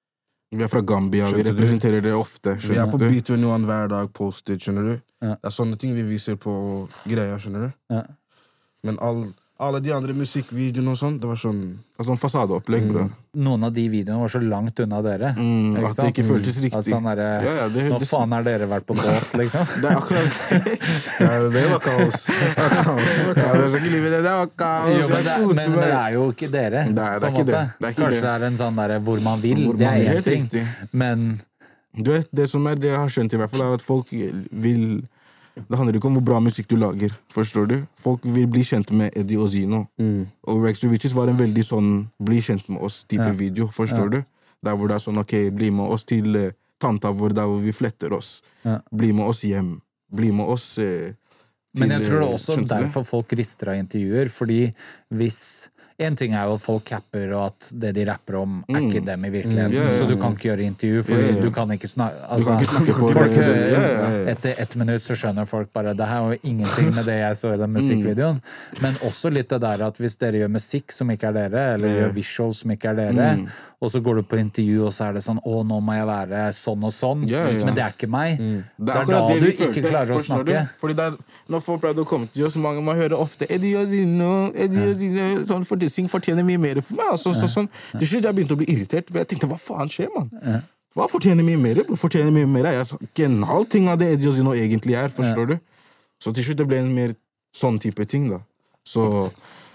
Speaker 6: Vi er fra Gambia, vi
Speaker 7: Skjønte du?
Speaker 6: representerer det ofte,
Speaker 7: Vi er på
Speaker 6: skjønner du?
Speaker 7: B tjueenuén hver dag, posted, skjønner du?
Speaker 5: Ja.
Speaker 7: Det er sånne ting vi viser på greia, skjønner du?
Speaker 5: Ja.
Speaker 7: Men all, alle de andre musikkvideoene og sånn, det var sånn...
Speaker 6: Det er sånn fasadeopplegg, bro.
Speaker 5: Noen av de videoene var så langt unna dere.
Speaker 6: Mm,
Speaker 5: Ikke
Speaker 6: at det
Speaker 5: sant?
Speaker 6: ikke føltes riktig.
Speaker 5: At sånn derre,
Speaker 6: Ja, ja, det-
Speaker 5: nå
Speaker 6: det-
Speaker 5: faen har dere vært på båt, liksom.
Speaker 6: Det er akkurat
Speaker 7: Ja, det var kaos. Det var kaos, det var
Speaker 6: Ja,
Speaker 7: kaos.
Speaker 6: det er ikke livet, det var kaos.
Speaker 5: Jo, men, det,
Speaker 6: Jeg koste
Speaker 5: men det
Speaker 6: meg.
Speaker 5: er jo ikke dere,
Speaker 6: Nei, det er
Speaker 5: på en
Speaker 6: ikke
Speaker 5: måte.
Speaker 6: det. Det er ikke
Speaker 5: Kanskje
Speaker 6: det.
Speaker 5: det er en sånn derre hvor man vil,
Speaker 6: Hvor
Speaker 5: det
Speaker 6: man
Speaker 5: er
Speaker 6: vil,
Speaker 5: én
Speaker 6: helt
Speaker 5: ting.
Speaker 6: riktig.
Speaker 5: Men
Speaker 6: Du vet, det som er det jeg har skjønt i hvert fall, er at folk vil... Det handler ikke om hvor bra musikk du lager, forstår du? Folk vil bli kjent med Eddie Ozino.
Speaker 7: Mm.
Speaker 6: Og Rags to Riches var en veldig sånn bli kjent med oss-type
Speaker 5: Ja.
Speaker 6: video, forstår
Speaker 5: Ja.
Speaker 6: du? Der hvor det er sånn, ok, bli med oss til uh, tanta vår, der hvor vi fletter oss.
Speaker 5: Ja.
Speaker 6: Bli med oss hjem. Bli med oss eh, til...
Speaker 5: Men jeg tror det er
Speaker 6: eh,
Speaker 5: også
Speaker 6: skjønte du?
Speaker 5: derfor folk rister av intervjuer, fordi hvis en ting er jo at folk capper, og at det de rapper om, er ikke dem i virkeligheten.
Speaker 6: Mm, ja, ja,
Speaker 5: Så du
Speaker 6: ja.
Speaker 5: kan ikke gjøre intervju, fordi
Speaker 6: Ja, ja.
Speaker 5: du kan ikke snakke altså,
Speaker 6: kan ikke snakke for-
Speaker 5: folk,
Speaker 6: Ja,
Speaker 5: hører-
Speaker 6: ja, ja.
Speaker 5: Etter ett minutt så skjønner folk bare det her var jo ingenting med det jeg så i den musikkvideoen. Men også litt det der at hvis dere gjør musikk som ikke er dere, eller gjør visuals som ikke er dere, og så går du på intervju, og så er det sånn å, nå må jeg være sånn og sånn,
Speaker 6: Ja, ja.
Speaker 5: men det er ikke meg.
Speaker 6: Det
Speaker 5: Det
Speaker 6: er
Speaker 5: er
Speaker 6: akkurat
Speaker 5: da
Speaker 6: det
Speaker 5: du
Speaker 6: vi
Speaker 5: ikke
Speaker 6: følte,
Speaker 5: klarer å
Speaker 6: forstår du?
Speaker 5: snakke.
Speaker 6: Fordi det er, når folk pleide å komme til oss, mange man hører ofte Eddie Ozino, Eddie Ozino, sånn for det, Sing fortjener mye mer for meg. Altså, så, sånn. Til slutt jeg begynte å bli irritert, men jeg tenkte, hva faen skjer, man? Hva fortjener mye mer? Hva fortjener mye mer? Jeg er ikke en halv ting av det Eddie Ozino egentlig er, forstår du? Så til slutt det ble en mer sånn type ting, da. Så,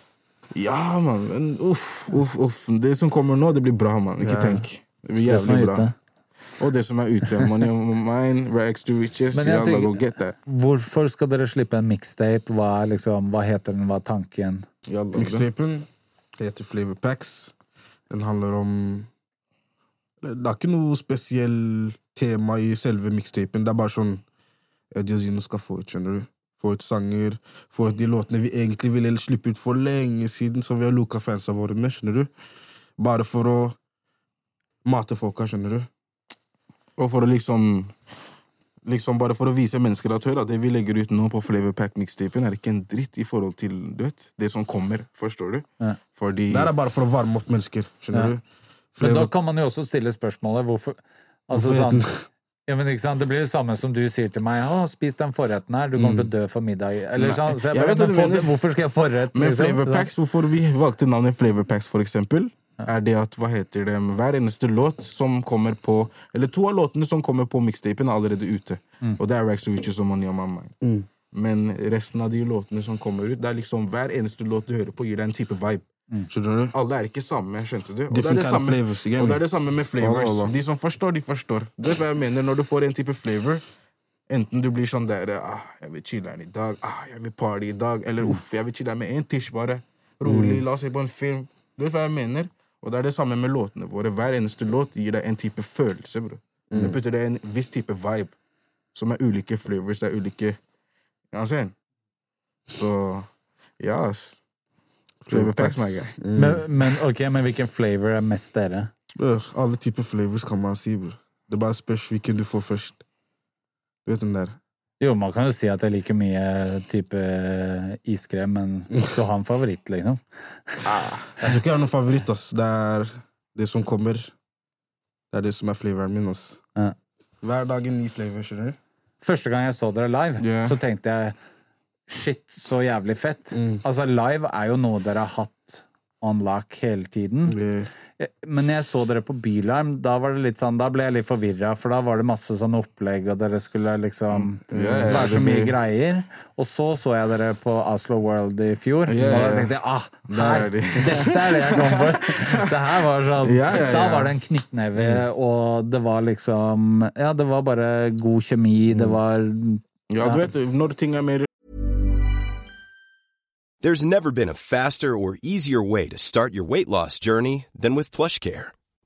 Speaker 6: ja, man, men uff, uff, uff. Det som kommer nå, det blir bra, man. Ikke tenk. Det blir
Speaker 5: Det som er
Speaker 6: jævlig bra.
Speaker 5: ute.
Speaker 6: Og det som er ute. Money on mine, Rags to Riches.
Speaker 5: Men jeg
Speaker 6: Jalla,
Speaker 5: tenker-
Speaker 6: go get that.
Speaker 5: Hvorfor skal dere slippe en mixtape? Hva, er liksom, hva heter den? Hva er tanken?
Speaker 6: Jalla, bro.
Speaker 7: Mixtapen heter Flavor Packs. Den handler om... Det er ikke noe spesiell tema i selve mixtapen. Det er bare sånn Eddie Ozino skal få ut, skjønner du? Få ut sanger, få ut de låtene vi egentlig ville slippe ut for lenge siden, som vi har loka fansa våre med, skjønner du? Bare for å mate folka, skjønner du?
Speaker 6: Og for å liksom Liksom bare for å vise mennesker at hør, at det vi legger ut nå på Flavor Pack mixtapen, er ikke en dritt i forhold til du vet, det som kommer, forstår du?
Speaker 5: Ja.
Speaker 6: Fordi
Speaker 7: Det er bare for å varme opp mennesker, skjønner
Speaker 5: Ja.
Speaker 7: du?
Speaker 5: Men da
Speaker 7: Flavor...
Speaker 5: kan man jo også stille spørsmålet hvorfor altså,
Speaker 7: Hvorfor
Speaker 5: sånn,
Speaker 7: heter den-
Speaker 5: ja, men ikke sant? Det blir det samme som du sier til meg. Å, spis den forretten her, du kommer til å dø for middag. Eller,
Speaker 6: Nei,
Speaker 5: sånn, så jeg
Speaker 6: jeg
Speaker 5: bare,
Speaker 6: vet hva
Speaker 5: men
Speaker 6: du
Speaker 5: få-
Speaker 6: mener.
Speaker 5: hvorfor skal jeg ha forrett?
Speaker 6: Men
Speaker 5: liksom?
Speaker 6: Flavor Packs, hvorfor vi valgte navnet Flavor Packs, for eksempel, er det at, hva heter det, hver eneste låt som kommer på, eller to av låtene som kommer på mixtapen er allerede ute. Og det er Rags to Riches og Money on My Mind. Men resten av de låtene som kommer ut, det er liksom hver eneste låt du hører på gir deg en type vibe.
Speaker 7: Skjønner du?
Speaker 6: Alle er ikke samme, skjønte du? Og det,
Speaker 7: Different
Speaker 6: er det,
Speaker 7: kind of
Speaker 6: samme,
Speaker 7: flavors, ikke
Speaker 6: og det
Speaker 7: sant?
Speaker 6: er det samme med flavors.
Speaker 7: Alla, alla.
Speaker 6: De som forstår, de forstår. Du vet hva jeg mener? Når du får en type flavor, enten du blir sånn der, ah, jeg vil chille her i dag, ah, jeg vil party i dag, eller uff, jeg vil chille her med en tish bare. Rolig, la oss se på en film. Du vet hva jeg mener? Og det er det samme med låtene våre. Hver eneste låt gir deg en type følelse, bro. Det putter deg en viss type vibe, som er ulike flavors, det er ulike... Ja, ser Så, ja, ass. Flavor Packs, my guy.
Speaker 5: Men, men, ok, men hvilken flavor er mest dere?
Speaker 7: Bror, alle typer flavors kan man si, bror. Det er bare spørs hvilken du får først. Du vet den der.
Speaker 5: Jo, man kan jo si at jeg liker mye type iskrem, men du har en favoritt, liksom.
Speaker 7: Jeg tror ikke jeg har noen favoritt, ass. Det er det som kommer. Det er det som er flavoren min, ass.
Speaker 5: Ja.
Speaker 7: Hver dag en ny flavor, skjønner du?
Speaker 5: Første gang jeg så dere live,
Speaker 6: Yeah.
Speaker 5: så tenkte jeg shit, så jævlig fett.
Speaker 7: Mm.
Speaker 5: Altså, live er jo noe dere har hatt on lock hele tiden.
Speaker 7: Det-
Speaker 5: Men jeg så dere på Bylarm, da var det litt sånn, da ble jeg litt forvirret, for da var det masse sånn opplegg, og dere skulle liksom
Speaker 6: Ja, ja,
Speaker 5: være så
Speaker 6: det
Speaker 5: mye
Speaker 6: ble-
Speaker 5: greier. Og så så jeg dere på Oslo World i fjor,
Speaker 6: Ja, ja,
Speaker 5: og da
Speaker 6: ja.
Speaker 5: tenkte jeg, ah,
Speaker 6: Der
Speaker 5: her,
Speaker 6: er de.
Speaker 5: dette er det jeg kom for. Det her var sånn,
Speaker 6: Ja, ja, ja.
Speaker 5: da var det en knyttneve, og det var liksom, ja, det var bare god kjemi, det var...
Speaker 6: Ja, du vet, når ting er mer
Speaker 8: There's never been a faster or easier way to start your weight loss journey than with PlushCare.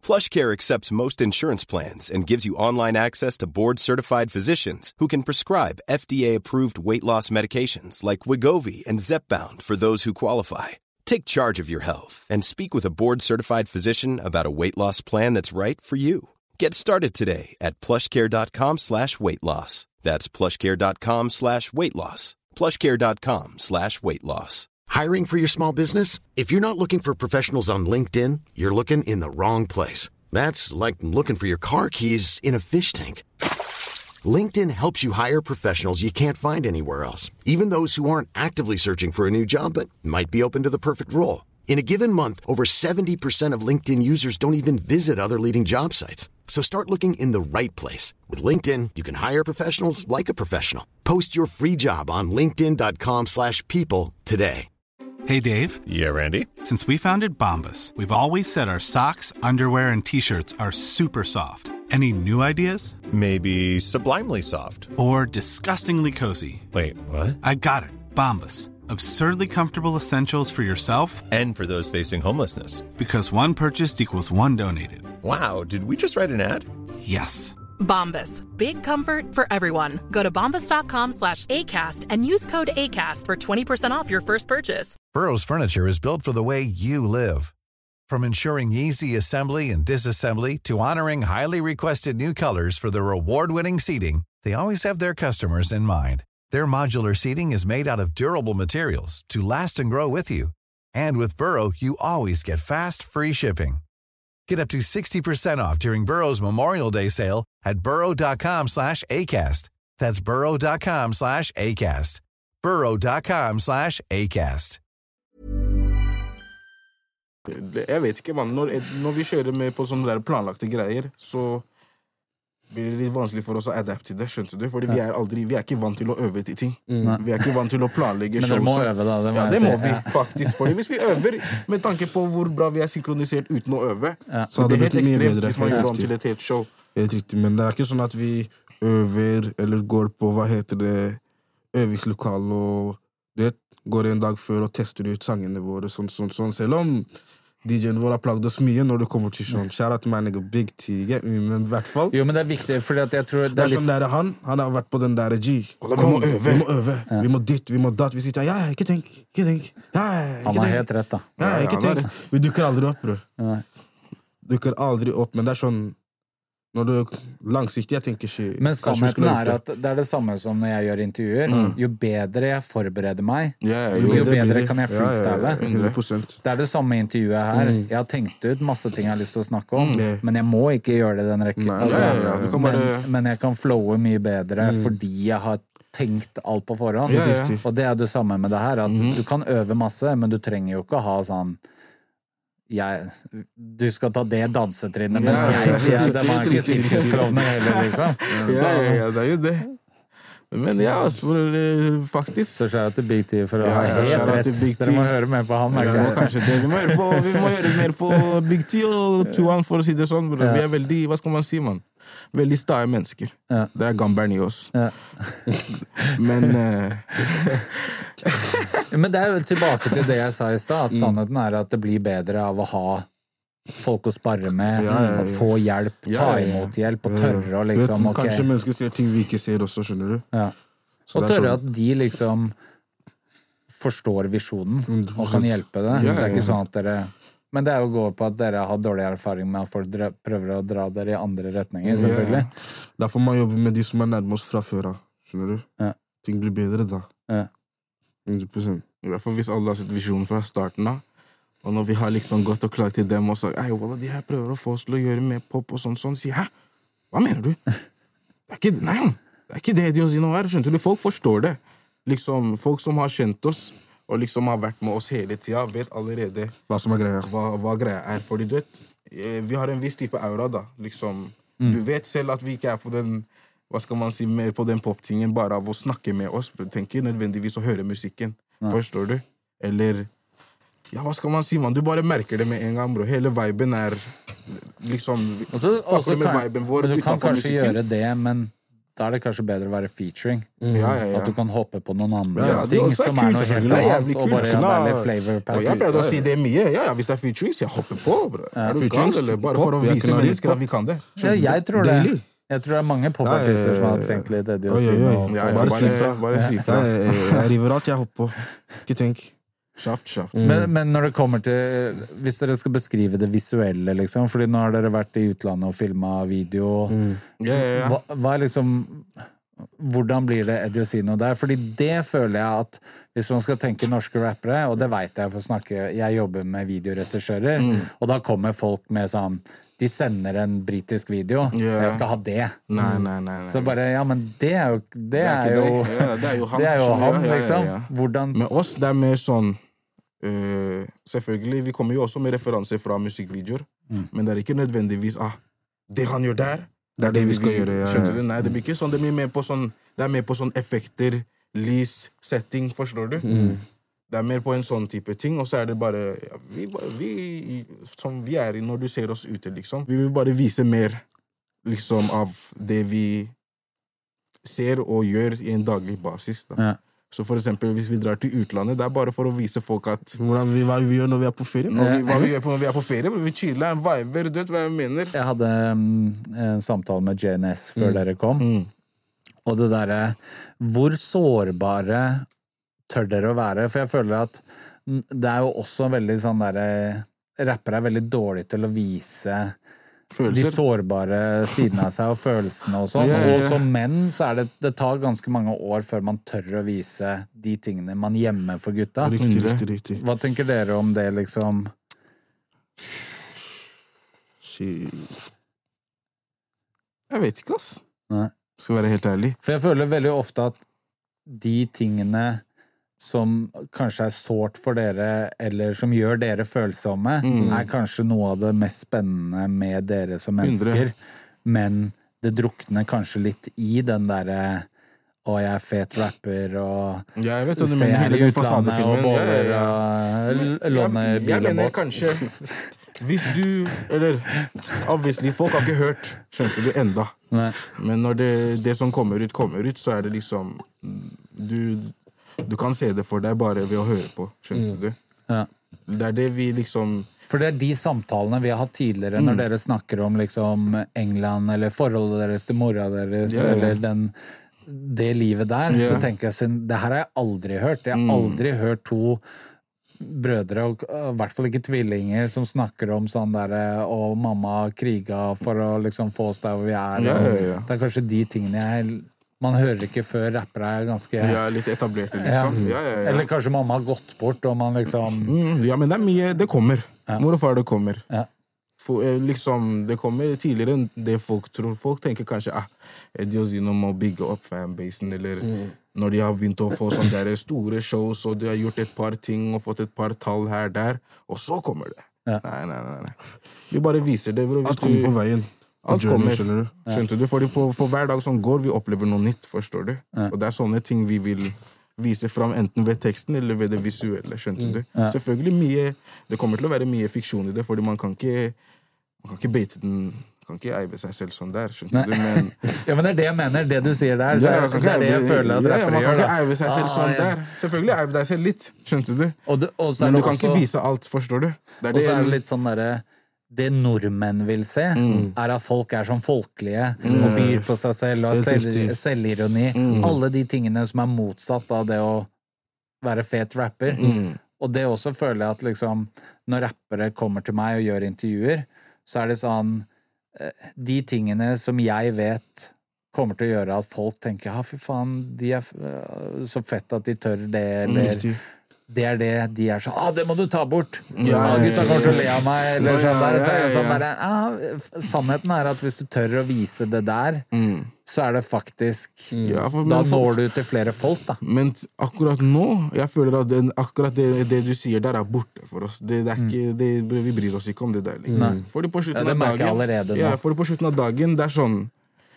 Speaker 8: PlushCare accepts most insurance plans and gives you online access to board-certified physicians who can prescribe F D A-approved weight loss medications like Wegovy and Zepbound for those who qualify. Take charge of your health and speak with a board-certified physician about a weight loss plan that's right for you. Get started today at plushcare.com slash weight loss. That's plushcare.com slash weight loss. plushcare.com slash weight loss.
Speaker 9: Hiring for your small business? If you're not looking for professionals on LinkedIn, you're looking in the wrong place. That's like looking for your car keys in a fish tank. LinkedIn helps you hire professionals you can't find anywhere else, even those who aren't actively searching for a new job but might be open to the perfect role. In a given month, over seventy percent of LinkedIn users don't even visit other leading job sites. So start looking in the right place. With LinkedIn, you can hire professionals like a professional. Post your free job on linkedin.com slash people today.
Speaker 10: Hey, Dave.
Speaker 11: Yeah, Randy.
Speaker 10: Since we founded Bombas, we've always said our socks, underwear, and T-shirts are super soft. Any new ideas?
Speaker 11: Maybe sublimely soft.
Speaker 10: Or disgustingly cozy.
Speaker 11: Wait, what?
Speaker 10: I got it. Bombas. Absurdly comfortable essentials for yourself
Speaker 11: and for those facing homelessness.
Speaker 10: Because one purchased equals one donated.
Speaker 11: Wow, did we just write an ad?
Speaker 10: Yes.
Speaker 12: Bombas. Big comfort for everyone. Go to bombas.com slash ACAST and use code ACAST for twenty percent off your first purchase.
Speaker 13: Burrow's furniture is built for the way you live. From ensuring easy assembly and disassembly to honoring highly requested new colors for their award-winning seating, they always have their customers in mind. Their modular seating is made out of durable materials to last and grow with you. And with Burrow, you always get fast, free shipping. Get up to sixty percent off during Burrow's Memorial Day sale at burrow.com slash ACAST. That's burrow.com slash ACAST. burrow.com slash ACAST.
Speaker 6: Jeg vet ikke, man. Når, når vi kjører med på sånne der planlagte greier, så blir det litt vanskelig for oss å adapte til det, skjønte du? Fordi vi er aldri, vi er ikke vant til å øve til ting. Mm. Vi er ikke vant til å planlegge show.
Speaker 5: Men dere må øve da, det må
Speaker 6: ja,
Speaker 5: jeg
Speaker 6: det
Speaker 5: si.
Speaker 6: må vi, faktisk. Fordi hvis vi øver, med tanke på hvor bra vi er synkronisert uten å øve,
Speaker 7: ja. Så det blir helt ekstremt
Speaker 6: hvis man gjør om til et helt show.
Speaker 7: Helt riktig, men det er ikke sånn at vi øver, eller går på, hva heter det, øvingslokal, og du vet, går en dag før og tester ut sangene våre, sånn, sånn, sånn, selv om D J-en vår har plagd oss mye når det kommer til sånn. Shout out to my nigga Big T, get me, men i hvert fall.
Speaker 5: Jo, men det er viktig, fordi at jeg tror det er,
Speaker 7: det er
Speaker 5: litt...
Speaker 7: sånn der han, han har vært på den der G.
Speaker 6: Kom, vi må øve.
Speaker 7: Vi må øve, ja. Vi må ditt, vi må datt. Vi sier, ja, ikke tenk, ikke tenk. Ja, ikke
Speaker 5: han har
Speaker 7: tenk.
Speaker 5: helt rett da.
Speaker 7: Ja, ikke
Speaker 6: ja,
Speaker 7: tenk. Vi dukker aldri opp, bro.
Speaker 5: Nei.
Speaker 7: Dukker aldri opp, men det er sånn, når du er langsiktig, jeg tenker ikke...
Speaker 5: Men sannheten er at det er det samme som når jeg gjør intervjuer. Mm. Jo bedre jeg forbereder meg,
Speaker 6: yeah,
Speaker 5: jo,
Speaker 6: jo,
Speaker 5: jo bedre kan jeg freestyle.
Speaker 7: Ja, ja, hundre prosent.
Speaker 5: Det er det samme intervjuet her. Mm. Jeg har tenkt ut masse ting jeg har lyst til å snakke om, mm. men jeg må ikke gjøre det i den rekken. Altså,
Speaker 6: ja, ja, ja.
Speaker 5: men, men jeg kan flowe mye bedre mm. fordi jeg har tenkt alt på forhånd.
Speaker 6: Ja, ja.
Speaker 5: Og det er det samme med det her, at mm. du kan øve masse, men du trenger jo ikke ha sånn jeg, du skal ta det dansetrinnet mens ja, jeg sier at det var ikke sirkusklovner heller, liksom.
Speaker 6: Ja, ja, ja, det er jo det. Men ja, for, faktisk
Speaker 5: så skjer det til Big T for å ha
Speaker 6: ja,
Speaker 5: helt rett. Dere må høre mer på han.
Speaker 6: Ja, må kanskje det. Vi må høre, på, vi må høre mer på Big T og Tuan, for å si det sånn. Ja. Vi er veldig, hva skal man si, man? Veldig stae mennesker. Ja. Det er gamberen i oss. Ja. Men uh...
Speaker 5: Men det er jo tilbake til det jeg sa i stad, at mm. sannheten er at det blir bedre av å ha folk å sparre med, ja, ja, ja. Og få hjelp, ta imot hjelp, og tørre å liksom,
Speaker 7: ok. Kanskje mennesker ser ting vi ikke ser også, skjønner du?
Speaker 5: Ja. Og tørre at de liksom forstår visjonen og kan hjelpe det. Ja, ja, ja. Det er ikke sånn at dere... Men det er jo å gå på at dere har dårlig erfaring med at folk prøver å dra dere i andre retninger, selvfølgelig.
Speaker 7: Ja, ja. Derfor må man jobbe med de som er nærmest fra før, skjønner du? Ja. Ting blir bedre da. Ja. hundre prosent.
Speaker 6: I hvert fall hvis alle har sett visjonen fra starten da, og når vi har liksom gått og klagt til dem og sagt, «Ei, Walla, de her prøver å få oss til å gjøre mer pop og sånn, sånn», sier, «Hæ? Hva mener du?» Det er ikke, nei, det er ikke det de å si noe her, skjønner du? Folk forstår det. Liksom, folk som har kjent oss, og liksom har vært med oss hele tida, vet allerede
Speaker 7: hva som er greia.
Speaker 6: Hva, hva greia er. Fordi du vet, vi har en viss type aura da, liksom. Mm. Du vet selv at vi ikke er på den, hva skal man si, mer på den poptingen bare av å snakke med oss. Du tenker nødvendigvis å høre musikken. Ja. Forstår du? Eller, ja, hva skal man si, man? Du bare merker det med en gang, bro. Hele viben er, liksom,
Speaker 5: også, også
Speaker 6: med
Speaker 5: kan,
Speaker 6: viben vår.
Speaker 5: Men du kan kanskje musikken. Gjøre det, men da er det kanskje bedre å være featuring.
Speaker 6: Mm. Ja, ja, ja.
Speaker 5: At du kan hoppe på noen andre
Speaker 6: ja,
Speaker 5: ting
Speaker 6: er
Speaker 5: som
Speaker 6: kult,
Speaker 5: er noe helt annet, og bare ja, det er litt flavor pack.
Speaker 6: Jeg pleide å si det mye. Ja, ja, hvis det er featuring, så jeg hopper på. Bro. Ja. Er du gal, eller bare for å vise mennesker at vi kan det?
Speaker 5: Ja, jeg tror det. Jeg tror det er mange popartister som har trengt litt Eddie og Sino.
Speaker 6: Bare si fra. Bare si fra.
Speaker 7: Jeg river alt jeg hopper på. Ikke tenk.
Speaker 6: Kjapt, kjapt.
Speaker 5: Mm. Men, men når det kommer til hvis dere skal beskrive det visuelle liksom, fordi nå har dere vært i utlandet og filmet video
Speaker 6: mm. yeah, yeah, yeah.
Speaker 5: Hva, hva er liksom hvordan blir det Eddie og Sino der? Fordi det føler jeg at hvis man skal tenke norske rappere, og det vet jeg for å snakke jeg jobber med videoregissører mm. og da kommer folk med sånn de sender en britisk video yeah. jeg skal ha det
Speaker 6: nei, nei, nei, nei.
Speaker 5: så bare, ja, men det er jo det, det, er, er, jo,
Speaker 6: det. Ja, det er jo han,
Speaker 5: det er jo han
Speaker 6: ja,
Speaker 5: liksom
Speaker 6: ja, ja.
Speaker 5: Hvordan
Speaker 6: med oss, det er mer sånn Uh, selvfølgelig, vi kommer jo også med referanser fra musikkvideoer mm. men det er ikke nødvendigvis ah, det han gjør der
Speaker 7: det er det vi skal vi, gjøre ja,
Speaker 6: skjønner du? Nei, det blir ikke sånn, det blir mer på sånn det er mer på sånn effekter, lys, setting, forstår du? Mm. Det er mer på en sånn type ting, og så er det bare ja, vi, vi, som vi er i når du ser oss ute liksom, vi vil bare vise mer liksom av det vi ser og gjør i en daglig basis da. Ja. Så for eksempel, hvis vi drar til utlandet, det er bare for å vise folk at
Speaker 7: hvordan vi, hva vi gjør når vi er på ferie.
Speaker 6: Vi, hva vi gjør på, når vi er på ferie, vi chiller, en viber, du vet hva jeg mener.
Speaker 5: Jeg hadde um, en samtale med J N S før mm. dere kom, mm. og det der, hvor sårbare tør dere å være? For jeg føler at det er jo også veldig sånn der, rappere er veldig dårlige til å vise følelser. De sårbare sidene av seg og følelsene og sånn, yeah, yeah. og som menn så er det, det tar ganske mange år før man tør å vise de tingene man gjemmer for gutta.
Speaker 7: Riktig, riktig, riktig.
Speaker 5: Hva tenker dere om det liksom?
Speaker 6: Jeg vet ikke, ass.
Speaker 5: Nei.
Speaker 6: Skal være helt ærlig.
Speaker 5: For jeg føler veldig ofte at de tingene som kanskje er sårt for dere, eller som gjør dere følsomme, mm. er kanskje noe av det mest spennende med dere som mennesker. Men det drukner kanskje litt i den derre å, jeg er fet rapper, og
Speaker 6: ja, jeg vet hva du mener, hele den fasadefilmen.
Speaker 5: Og båler,
Speaker 6: ja, ja.
Speaker 5: og låne bil og båt.
Speaker 6: Jeg mener kanskje, hvis du, eller obviously, folk har ikke hørt, skjønte du enda.
Speaker 5: Nei.
Speaker 6: Men når det, det som kommer ut, kommer ut, så er det liksom, du... Du kan se det for deg bare ved å høre på, skjønte mm. du?
Speaker 5: Ja.
Speaker 6: Det er det vi liksom...
Speaker 5: For det er de samtalene vi har hatt tidligere, mm. når dere snakker om liksom England, eller forholdet deres til mora deres, yeah. eller den, det livet der, yeah. så tenker jeg, det her har jeg aldri hørt. Jeg har mm. aldri hørt to brødre, og i hvert fall ikke tvillinger, som snakker om sånn der, og mamma kriga for å liksom få oss der hvor vi er.
Speaker 6: Yeah, yeah, yeah.
Speaker 5: Det er kanskje de tingene jeg... Man hører ikke før rappere er ganske...
Speaker 6: Ja, litt etablerte, liksom.
Speaker 5: Ja. Ja, ja, ja. Eller kanskje mamma har gått bort, og man liksom...
Speaker 6: Mm, ja, men det er mye... Det kommer.
Speaker 5: Ja.
Speaker 6: Mor og far, det kommer.
Speaker 5: Ja.
Speaker 6: For, liksom, det kommer tidligere enn det folk tror. Folk tenker kanskje, ah, Eddie og Sino må bygge opp fanbasen, eller mm. når de har begynt å få sånne der store shows, og de har gjort et par ting, og fått et par tall her, der, og så kommer det.
Speaker 5: Ja.
Speaker 6: Nei, nei, nei, nei. Vi bare viser det, bro.
Speaker 7: Alt kommer på veien.
Speaker 6: Alt kommer, skjønner du? Skjønte du? Fordi på, for hver dag som går, vi opplever noe nytt, forstår du?
Speaker 5: Ja.
Speaker 6: Og det er sånne ting vi vil vise fram, enten ved teksten eller ved det visuelle, skjønte du?
Speaker 5: Ja.
Speaker 6: Selvfølgelig mye, det kommer til å være mye fiksjon i det, fordi man kan ikke, man kan ikke beite den, man kan ikke eive seg selv sånn der, skjønte du? Men,
Speaker 5: ja, men det er det jeg mener, det du sier der, så
Speaker 6: ja,
Speaker 5: det er det jeg føler at rappere gjør.
Speaker 6: Man kan ikke eive seg selv sånn der. Selvfølgelig eive deg selv litt, skjønte du?
Speaker 5: Og det, og
Speaker 6: men du kan
Speaker 5: også,
Speaker 6: ikke vise alt, forstår du?
Speaker 5: Det og så er det litt sånn derre, det nordmenn vil se, mm. er at folk er sånn folkelige, mm. og byr på seg selv, og har selv, selvironi. Mm. Alle de tingene som er motsatt av det å være fet rapper.
Speaker 6: Mm.
Speaker 5: Og det også føler jeg at liksom, når rappere kommer til meg og gjør intervjuer, så er det sånn, de tingene som jeg vet kommer til å gjøre at folk tenker, ja, fy faen, de er så fett at de tør det, eller... Mm. Det er det, de er sånn, ah, det må du ta bort. Ja, gutta kommer til å le av meg, eller sånn der. Så er det sånn der, ah, sannheten er at hvis du tør å vise det der,
Speaker 6: mm.
Speaker 5: så er det faktisk,
Speaker 6: ja, for,
Speaker 5: da
Speaker 6: for,
Speaker 5: når du til flere folk, da.
Speaker 6: Men akkurat nå, jeg føler at den, akkurat det, det du sier der er borte for oss. Det, det er ikke, det, vi bryr oss ikke om det der.
Speaker 5: Mm.
Speaker 6: For det på slutten
Speaker 5: ja, det
Speaker 6: av
Speaker 5: merker jeg
Speaker 6: dagen,
Speaker 5: allerede nå.
Speaker 6: Ja, for det på slutten av dagen, det er sånn,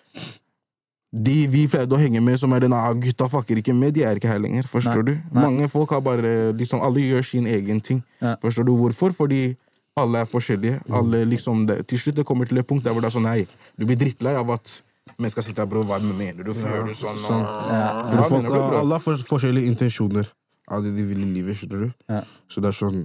Speaker 6: de vi pleide å henge med som er den, ah, gutta fucker ikke med, de er ikke her lenger, forstår
Speaker 5: nei,
Speaker 6: du?
Speaker 5: Nei.
Speaker 6: Mange folk har bare, liksom, alle gjør sin egen ting.
Speaker 5: Ja.
Speaker 6: Forstår du hvorfor? Fordi alle er forskjellige. Alle, liksom, det, til slutt det kommer til et punkt der hvor det er sånn, nei, du blir drittlei av at Men skal sitte her, bro, hva mener du? Føler du sånn?
Speaker 7: sånn.
Speaker 6: Ja.
Speaker 7: Hva folk, mener du, bro? Alle har for, forskjellige intensjoner av det de vil i livet, skjønner du?
Speaker 5: Ja.
Speaker 7: Så det er sånn...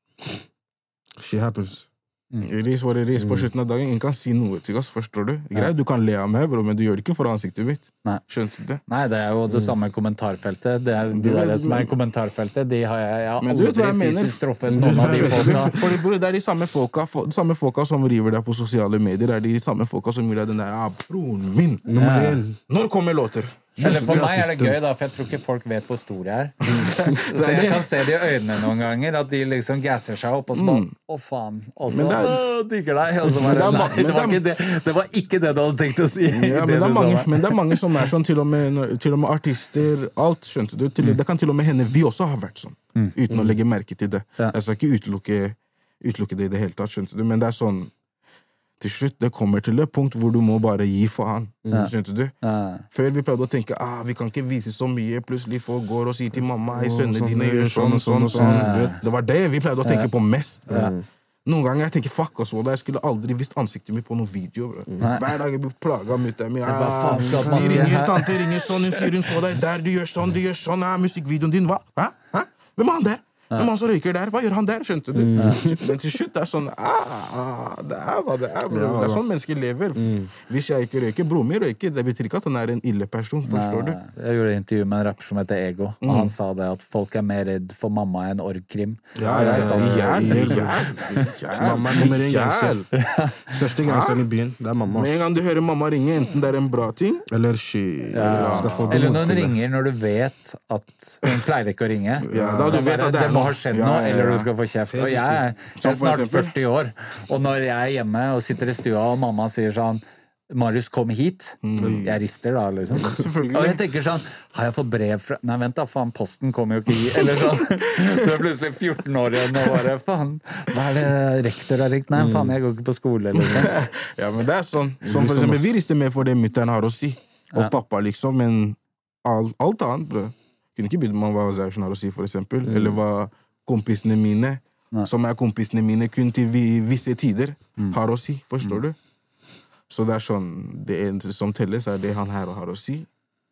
Speaker 7: Shit happens.
Speaker 6: Mm. Ris var det ris på slutten av dagen. Ingen kan si noe til oss, forstår du? Greit, du kan le av meg, bro, men du gjør det ikke for ansiktet mitt.
Speaker 5: Nei.
Speaker 6: Skjønte du det?
Speaker 5: Nei, det er jo det samme kommentarfeltet. Det er de der som er i kommentarfeltet. De har jeg, jeg har aldri fysisk truffet noen av de folka.
Speaker 6: Fordi, bro, det er de samme folka, de samme folka som river deg på sosiale medier. Det er de samme folka som gir deg den der, ah, broren min.
Speaker 7: Nummer én.
Speaker 6: Når kommer låter?
Speaker 5: Eller for meg er det gøy, da, for jeg tror ikke folk vet hvor stor jeg er. Så jeg kan se det i øynene noen ganger, at de liksom gasser seg opp, og så bare, å faen, og så digger deg, og så bare, nei, det var ikke det, det var ikke det du hadde tenkt å si.
Speaker 6: Ja, men, det er mange, men det er mange som er sånn, til og med, til og med artister, alt, skjønte du? Til, det kan til og med hende vi også har vært sånn, uten å legge merke til det. Jeg skal ikke utelukke, utelukke det i det hele tatt, skjønte du? Men det er sånn, til slutt, det kommer til et punkt hvor du må bare gi faen. Ja. Skjønte du? Ja. Før vi prøvde å tenke, ah, vi kan ikke vise så mye, plutselig folk går og sier til mamma, hei, sønnene dine gjør sånn, sånn, sånn. Ja. Det var det vi pleide å tenke på mest. Ja. Noen ganger jeg tenker, fuck oss, jeg skulle aldri vist ansiktet mitt på noen video. Bro. Hver dag jeg blir plaget mot dem. Ah, de ringer, tante ringer sånn, hun sier hun så deg der, du gjør sånn, du gjør sånn, ah, musikkvideoen din, hva? Hæ? Hæ? Hvem er han der? Men han som røyker der, hva gjør han der, skjønte du? Mm. Men til slutt, det er sånn, ah, det er hva det er, bro. Ja, det er sånn mennesker lever. Mm. Hvis jeg ikke røyker, broren min røyker, det betyr ikke at han er en ille person, forstår
Speaker 5: Nei, du? Jeg gjorde et intervju med en rapper som heter Ego, og mm. han sa det at folk er mer redd for mamma enn orgkrim.
Speaker 7: Ja, ja, ja, jæl, jæl, jæl. Mamma er nummer en gangster. Største gangsteren i byen, det er mamma.
Speaker 6: Med en gang du hører mamma ringe, enten det er en bra ting,
Speaker 7: eller shit.
Speaker 5: Ja. Eller, eller når hun ringer når du vet at hun pleier ikke å ringe.
Speaker 6: Ja, da du vet at det er
Speaker 5: noe har skjedd nå, eller du skal få kjeft. Og jeg, jeg er snart førti år, og når jeg er hjemme og sitter i stua, og mamma sier sånn, Marius, kom hit. Mm. Jeg rister da, liksom. Og jeg tenker sånn, har jeg fått brev fra... Nei, vent da, faen, posten kommer jo ikke i... Eller sånn, du er plutselig fjorten år igjen, og bare, faen, hva er det rektor har rikt? Nei, faen, jeg går ikke på skole, eller sånn.
Speaker 6: Ja, men det er sånn. Som for eksempel, vi rister med for det mutteren har å si. Og pappa, liksom, men alt, alt annet, bro. Kunne ikke begynne med hva Zausjen har å si, for eksempel. Mm. Eller hva kompisene mine, Nei. som er kompisene mine kun til visse tider, mm. har å si, forstår mm. du? Så det er sånn, det eneste som telles er det han her har å si,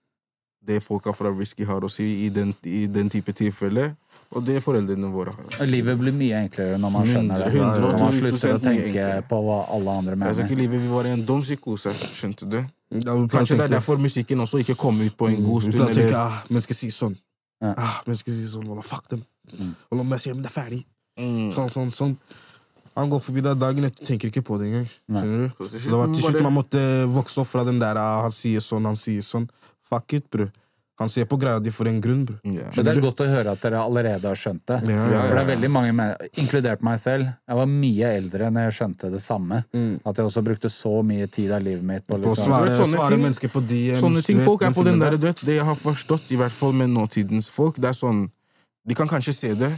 Speaker 6: det folka fra Risky har å si i den, i den type tilfelle, og det foreldrene våre har å si.
Speaker 5: Livet blir mye enklere når man skjønner det, når man slutter å tenke på hva alle andre mener.
Speaker 6: Jeg sa ikke livet vi var i en dum psykose, skjønte du? Ja, Kanskje det er derfor musikken også ikke kom ut på en god stund,
Speaker 7: eller... Tenke, ah, men skal si sånn. Ja. Ah, men skal si sånn, wallah, fuck dem. Mm. Wallah, men jeg sier, men det er ferdig. Mm. Sånn, sånn, sånn. Han går forbi deg dagen etter, tenker ikke på det engang. Skjønner du? Så det var til slutt man måtte vokse opp fra den der, ah, han sier sånn, han sier sånn. Fuck it, bro. Han ser på greia de for en grunn, bro.
Speaker 5: Yeah. Men det er godt å høre at dere allerede har skjønt det. Ja, ja, ja. For det er veldig mange, med, inkludert meg selv, jeg var mye eldre når jeg skjønte det samme. Mm. At jeg også brukte så mye tid av livet mitt på,
Speaker 7: på liksom. svare,
Speaker 6: sånne
Speaker 7: svare
Speaker 6: ting,
Speaker 7: mennesker på D Ms.
Speaker 6: Sånne ting, folk er på den der dødt. Det jeg har forstått, i hvert fall med nåtidens folk, det er sånn, de kan kanskje se det,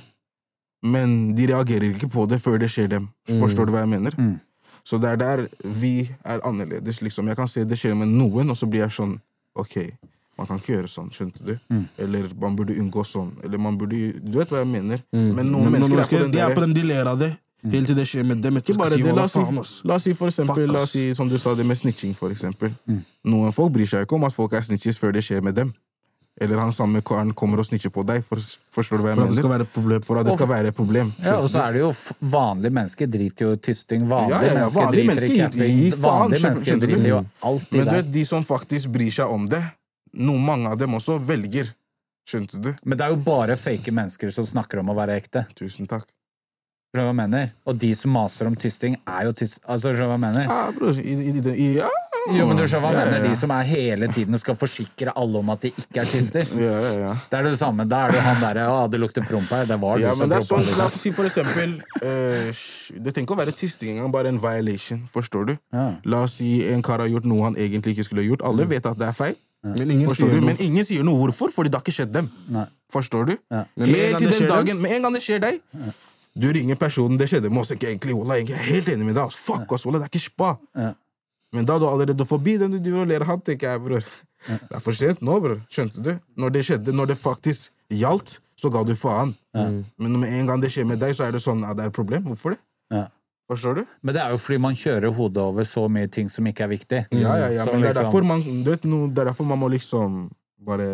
Speaker 6: men de reagerer ikke på det før det skjer dem. Forstår mm. du hva jeg mener? Mm. Så det er der vi er annerledes, liksom. Jeg kan se det skjer med noen, og så blir jeg sånn, ok, man kan ikke gjøre sånn, skjønte du? Mm. Eller man burde unngå sånn. Eller man burde... Du vet hva jeg mener? Mm. Men noen men, mennesker er på den der...
Speaker 7: De er på dem, de ler av det. Helt til det skjer med dem.
Speaker 6: Ikke bare det, la oss, si, la oss si for eksempel, la oss si, som du sa, det med snitching, for eksempel. Mm. Noen folk bryr seg ikke om at folk er snitches før det skjer med dem. Eller han samme karen kommer og snitcher på deg, for, forstår du hva jeg
Speaker 7: for
Speaker 6: mener?
Speaker 7: For at det skal være et problem.
Speaker 6: For at det skal være et problem.
Speaker 5: Ja, og så er det jo vanlige mennesker driter jo tysting, vanlige ja, ja, ja, vanlige mennesker driter i capping, vanlige mennesker driter jo alt i
Speaker 6: det. Men
Speaker 5: der.
Speaker 6: du vet, de som faktisk bryr seg om det, noen mange av dem også velger. Skjønte du?
Speaker 5: Men det er jo bare fake mennesker som snakker om å være ekte.
Speaker 6: Tusen takk.
Speaker 5: Skjønner du hva jeg mener? Og de som maser om tysting er jo tyst... Altså, skjønner du hva jeg mener?
Speaker 6: Ja, bror. I, i, i, ja.
Speaker 5: Jo, men du skjønner hva jeg mener? Ja, ja, ja. De som er hele tiden skal forsikre alle om at de ikke er tyster.
Speaker 6: Ja, ja, ja.
Speaker 5: Det er det samme. Da er det han der, å, det lukter promp her. Det var
Speaker 6: ja,
Speaker 5: du som
Speaker 6: men det er sånn,
Speaker 5: prompa.
Speaker 6: La oss si for eksempel, uh, det tenker ikke å være tysting engang, bare en violation, forstår du? Ja. La oss si en kar har gjort noe han egentlig ikke skulle gjort. Alle vet at det er feil.
Speaker 7: Ja. Men, ingen sier
Speaker 6: men ingen sier noe. Hvorfor? Fordi det har ikke skjedd dem.
Speaker 5: Nei.
Speaker 6: Forstår du?
Speaker 5: Ja.
Speaker 6: Helt til den dagen, med en gang det skjer deg, ja. Du ringer personen, det skjedde med oss, ikke egentlig, Wallah, jeg er helt enig med deg, fuck oss, Wallah, det er ikke spa. Ja. Men da du allerede forbi den du driver og ler han, tenker jeg, bror. Ja. Det er for sent nå, bror. Skjønte du? Når det skjedde, når det faktisk gjaldt, så ga du faen. Ja. Men med en gang det skjer med deg, så er det sånn, ja, det er et problem. Hvorfor det?
Speaker 5: Ja.
Speaker 6: Forstår du?
Speaker 5: Men det er jo fordi man kjører hodet over så mye ting som ikke er viktig.
Speaker 6: Ja, ja, ja,
Speaker 5: Så
Speaker 6: men det er
Speaker 5: liksom-
Speaker 6: derfor man, du vet, no, det er derfor man må liksom bare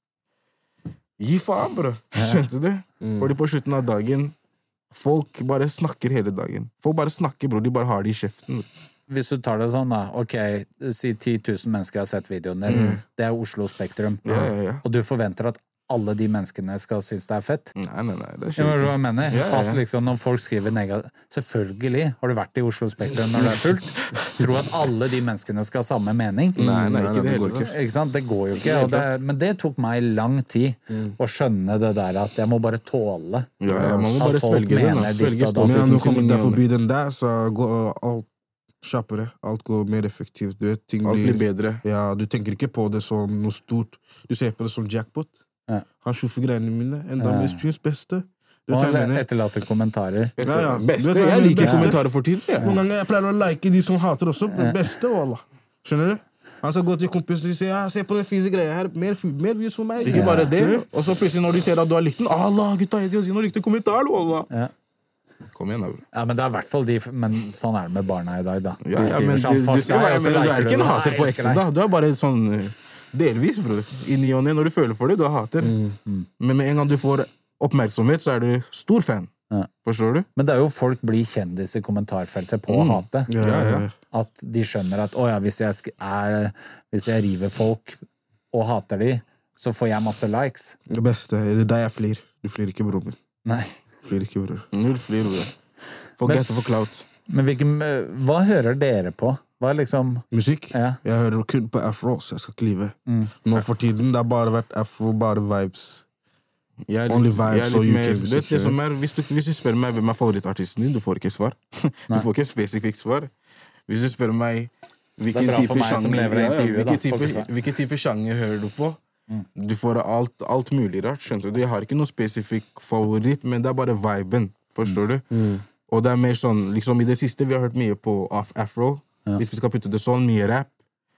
Speaker 6: gi faen, bro. Skjønte du?
Speaker 7: Mm.
Speaker 6: Fordi på slutten av dagen, folk bare snakker hele dagen. Folk bare snakker, bro. De bare har det i kjeften.
Speaker 5: Hvis du tar det sånn da, ok, si ti tusen mennesker har sett videoen din,
Speaker 6: Mm.
Speaker 5: det er Oslo Spektrum,
Speaker 6: Ja, ja, ja.
Speaker 5: og du forventer at alle de menneskene skal synes det er fett.
Speaker 6: Nei, nei, nei, det
Speaker 5: Ja,
Speaker 6: skjer
Speaker 5: men hva
Speaker 6: ikke.
Speaker 5: jeg mener?
Speaker 6: Ja, ja, ja.
Speaker 5: At liksom når folk skriver negativt, selvfølgelig har du vært i Oslo Spektrum når det er fullt. Tro at alle de menneskene skal ha samme mening.
Speaker 6: Nei, nei,
Speaker 7: Nei,
Speaker 6: ikke
Speaker 7: nei,
Speaker 6: det
Speaker 7: det går
Speaker 6: hele tatt.
Speaker 5: Ikke sant? Det går jo ikke.
Speaker 6: Ikke
Speaker 5: Og det,
Speaker 6: helt
Speaker 5: men det tok meg lang tid å skjønne det der at jeg må bare tåle.
Speaker 6: Ja, ja, man må
Speaker 5: At
Speaker 6: bare
Speaker 5: folk
Speaker 6: svelge den.
Speaker 5: mener
Speaker 6: da.
Speaker 5: ditt
Speaker 6: Svelge
Speaker 5: og datt.
Speaker 7: Men ja,
Speaker 6: stoltheten
Speaker 7: nå
Speaker 6: sin
Speaker 7: kommer
Speaker 6: inn i
Speaker 7: jeg
Speaker 6: ånden.
Speaker 7: forbi den der, så går alt kjappere. Alt går mer effektivt. Du vet, ting
Speaker 6: Alt blir bedre.
Speaker 7: Ja, du tenker ikke på det som noe stort. Du ser på det som jackpot.
Speaker 5: Ja.
Speaker 7: Han skjuffer greiene mine. Enda
Speaker 5: Ja.
Speaker 7: mer streams beste. Du
Speaker 5: Og
Speaker 7: vet hva jeg
Speaker 5: han
Speaker 7: mener?
Speaker 5: etterlater kommentarer.
Speaker 7: Ja, ja.
Speaker 6: Beste,
Speaker 7: Du vet hva
Speaker 6: jeg
Speaker 7: mener?
Speaker 6: liker
Speaker 7: Beste.
Speaker 6: kommentarer for tiden. Ja.
Speaker 7: Noen ganger jeg pleier å like de som hater også. Beste, wallah. Skjønner du? Han skal gå til kompisen og si ja, se på den fise greia her. Mer, fu- mer views for meg.
Speaker 6: Ikke bare
Speaker 7: Skjønner
Speaker 6: det,
Speaker 7: du?
Speaker 6: og så plutselig når du ser at du har likt den, Allah, gutta, jeg har likte kommentaren, wallah.
Speaker 5: Ja.
Speaker 6: Kom igjen, da, bro.
Speaker 5: Ja, men det er i hvert fall de, men sånn er det med barna i dag, da. De
Speaker 6: Ja, ja,
Speaker 5: skriver
Speaker 6: men
Speaker 5: sånn,
Speaker 6: du,
Speaker 5: fuck
Speaker 6: du, skal
Speaker 5: deg,
Speaker 6: være,
Speaker 5: og så
Speaker 6: men du
Speaker 5: liker
Speaker 6: er ikke en
Speaker 5: det.
Speaker 6: hater
Speaker 5: Nei,
Speaker 6: på
Speaker 5: jeg elsker
Speaker 6: ekte,
Speaker 5: deg.
Speaker 6: da. Du er bare sånn eh, delvis, bror. I ny og ne, når du føler for det, du er hater. Men med en gang du får oppmerksomhet, så er du stor fan.
Speaker 5: Ja.
Speaker 6: Forstår du?
Speaker 5: Men det er jo folk blir kjendis i kommentarfeltet på å hate.
Speaker 7: Ja, ja, ja.
Speaker 5: At de skjønner at å ja, hvis jeg, sk- er, hvis jeg river folk og hater de, så får jeg masse likes.
Speaker 7: Det beste. Det er deg jeg flir. Du flir ikke, bror min.
Speaker 5: Nei.
Speaker 7: Flir ikke, bror.
Speaker 6: Null flir, bror. Forget for clout.
Speaker 5: Men hvilken, eh, hva hører dere på? Hva er liksom
Speaker 7: Musikk?
Speaker 5: Ja.
Speaker 7: Jeg hører kun på afro, så jeg skal ikke lyve.
Speaker 5: Mm.
Speaker 7: Nå for tiden, det har bare vært afro, bare vibes.
Speaker 6: Jeg er
Speaker 7: Only
Speaker 6: litt,
Speaker 7: vibes
Speaker 6: jeg er
Speaker 7: og
Speaker 6: litt
Speaker 7: U
Speaker 6: mer,
Speaker 7: K-musikk,
Speaker 6: du vet, det som er, hvis, du, hvis du spør meg hvem er favorittartisten din, du får ikke svar. Du får ikke spesifikt svar. Hvis du spør meg hvilken
Speaker 5: Det er bra
Speaker 6: type
Speaker 5: for meg som
Speaker 6: sjanger,
Speaker 5: lever av
Speaker 6: ja, ja,
Speaker 5: intervjuet, da.
Speaker 6: hvilken
Speaker 5: Får ikke
Speaker 6: type,
Speaker 5: svar.
Speaker 6: hvilken type sjanger hører du på, du får alt, alt mulig rart, skjønner du? Jeg har ikke noen spesifikk favoritt, men det er bare viben, forstår du? Og det er mer sånn, liksom i det siste, vi har hørt mye på af- afro, hvis vi skal putte det sånn, mye rap.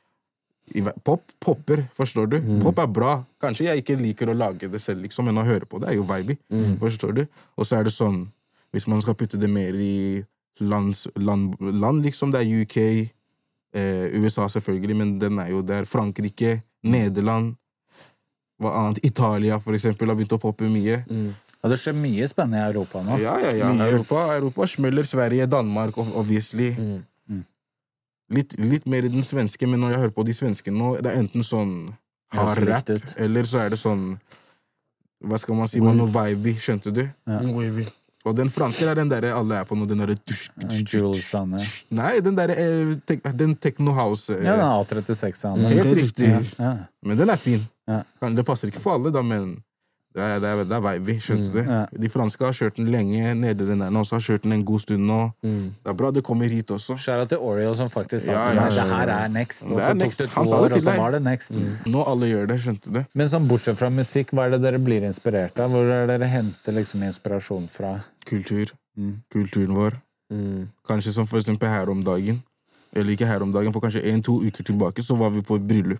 Speaker 6: I ve- Pop, popper, forstår du? Pop er bra. Kanskje jeg ikke liker å lage det selv, liksom, men å høre på det er jo vibe, forstår du? Og så er det sånn, hvis man skal putte det mer i lands, land, land, liksom, det er U K, eh, U S A selvfølgelig, men den er jo der, Frankrike, Nederland, hva annet, Italia for eksempel, har begynt å poppe mye.
Speaker 5: Ja, det skjer mye spennende i Europa nå.
Speaker 6: Ja, ja, ja, Europa, Europa smeller, Sverige, Danmark, ob- obviously. Litt, litt mer i den svenske, men når jeg hører på de svenske nå, det er enten sånn hard
Speaker 5: Høres
Speaker 6: rap,
Speaker 5: likt ut.
Speaker 6: eller så er det sånn, hva skal man si, man noe vibe, skjønte du?
Speaker 7: Wavy.
Speaker 6: Og den franske er den der alle er på nå, den der
Speaker 5: Jules Sanne.
Speaker 6: Nei, den der, eh, tek, den techno house. eh,
Speaker 5: Ja, den A trettiseks Sanne.
Speaker 6: Helt
Speaker 7: det er
Speaker 6: riktig.
Speaker 7: riktig.
Speaker 5: Ja.
Speaker 6: Men den er fin.
Speaker 5: Ja.
Speaker 6: Kan- Det passer ikke for alle, da, men det er, det er, det er vibe, skjønte du?
Speaker 5: Ja.
Speaker 6: De franske har kjørt den lenge, nederlenderne også har kjørt den en god stund nå. Det er bra det kommer hit også.
Speaker 5: Shout til Oreo som faktisk sa
Speaker 6: Ja,
Speaker 5: til
Speaker 6: ja,
Speaker 5: meg
Speaker 6: ja,
Speaker 5: det her
Speaker 6: ja.
Speaker 5: er next, og
Speaker 6: Det
Speaker 5: så
Speaker 6: er
Speaker 5: tok
Speaker 6: next.
Speaker 5: det to
Speaker 6: Han sa det
Speaker 5: år,
Speaker 6: til
Speaker 5: og så
Speaker 6: deg.
Speaker 5: var det next.
Speaker 6: Nå alle gjør det, skjønte du?
Speaker 5: Men sånn bortsett fra musikk, hva er det dere blir inspirert av? Hvor er det dere henter liksom inspirasjon fra?
Speaker 6: Kultur. Kulturen vår. Kanskje som for eksempel her om dagen. Eller ikke her om dagen, for kanskje en-to uker tilbake så var vi på et bryllup.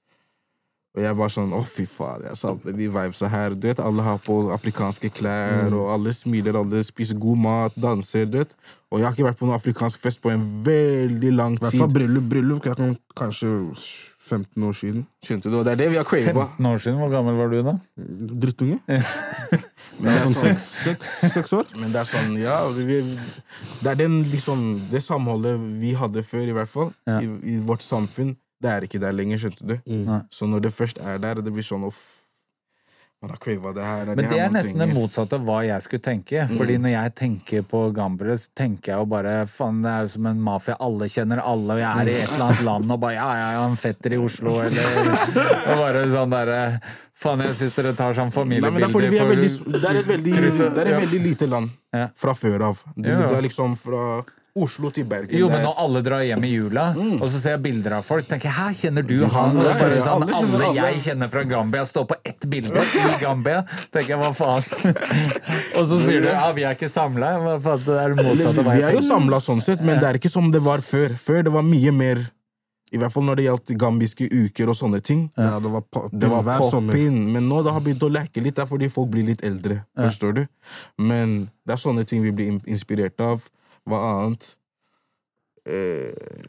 Speaker 6: Og jeg var sånn, å fy faen, jeg savner de vibesa her. Du vet, alle har på afrikanske klær, og alle smiler, alle spiser god mat, danser, du vet. Og jeg har ikke vært på noen afrikansk fest på en veldig lang
Speaker 7: I hvert fall
Speaker 6: tid.
Speaker 7: bryllup, bryllup, kan- kanskje femten år siden.
Speaker 6: Skjønte du? Og det er det vi har crava.
Speaker 5: femten år siden, hvor gammel var du da?
Speaker 7: Drittunge.
Speaker 6: Men det er
Speaker 7: Sånn
Speaker 6: sånn,
Speaker 7: seks, seks, seks år.
Speaker 6: men det er sånn, ja, vi, det er den liksom, det samholdet vi hadde før i hvert fall,
Speaker 5: Ja.
Speaker 6: i, i vårt samfunn, det er ikke der lenger, skjønte du?
Speaker 5: Nei.
Speaker 6: Så når det først er der, det blir sånn, off, man har crava det her,
Speaker 5: Men det
Speaker 6: her
Speaker 5: er
Speaker 6: man
Speaker 5: nesten det
Speaker 6: trenger.
Speaker 5: motsatte av hva jeg skulle tenke. Fordi når jeg tenker på Gambere, så tenker jeg jo bare faen, det er jo som en mafia. Alle kjenner alle, og jeg er i et eller annet land og bare ja, ja, jeg har en fetter i Oslo, eller og bare sånn derre faen, jeg syns dere tar sånn
Speaker 6: Nei, men det er fordi
Speaker 5: familiebilder
Speaker 6: vi er
Speaker 5: på
Speaker 6: veldig, det er et veldig,
Speaker 5: krysset,
Speaker 6: det er et
Speaker 5: ja.
Speaker 6: veldig lite land
Speaker 5: Ja.
Speaker 6: fra før av. Det,
Speaker 5: Ja.
Speaker 6: det er liksom fra Oslo til Bergen.
Speaker 5: Jo,
Speaker 6: Det
Speaker 5: men
Speaker 6: er-
Speaker 5: når alle drar hjem i jula, og så ser jeg bilder av folk, tenker jeg, her kjenner du
Speaker 6: De
Speaker 5: han?
Speaker 6: har-
Speaker 5: Og så bare
Speaker 6: ja, ja,
Speaker 5: sånn,
Speaker 6: alle kjenner
Speaker 5: alle
Speaker 6: alle.
Speaker 5: jeg kjenner fra Gambia står på ett bilde i Gambia. Tenker jeg, hva faen? Og så sier du, ja, vi er ikke samlet. Hva faen, det er det motsatte av hva
Speaker 6: Vi
Speaker 5: jeg
Speaker 6: er jo
Speaker 5: tenker.
Speaker 6: samla sånn sett, men det er ikke som det var før. Før det var mye mer, i hvert fall når det gjaldt gambiske uker og sånne ting.
Speaker 7: Ja, det var pop,
Speaker 6: Det var
Speaker 7: hver sommer.
Speaker 6: pop-in, men nå det har begynt å leke litt, det er fordi folk blir litt eldre, forstår du? Men det er sånne ting vi blir in- inspirert av. Hva annet? Eh,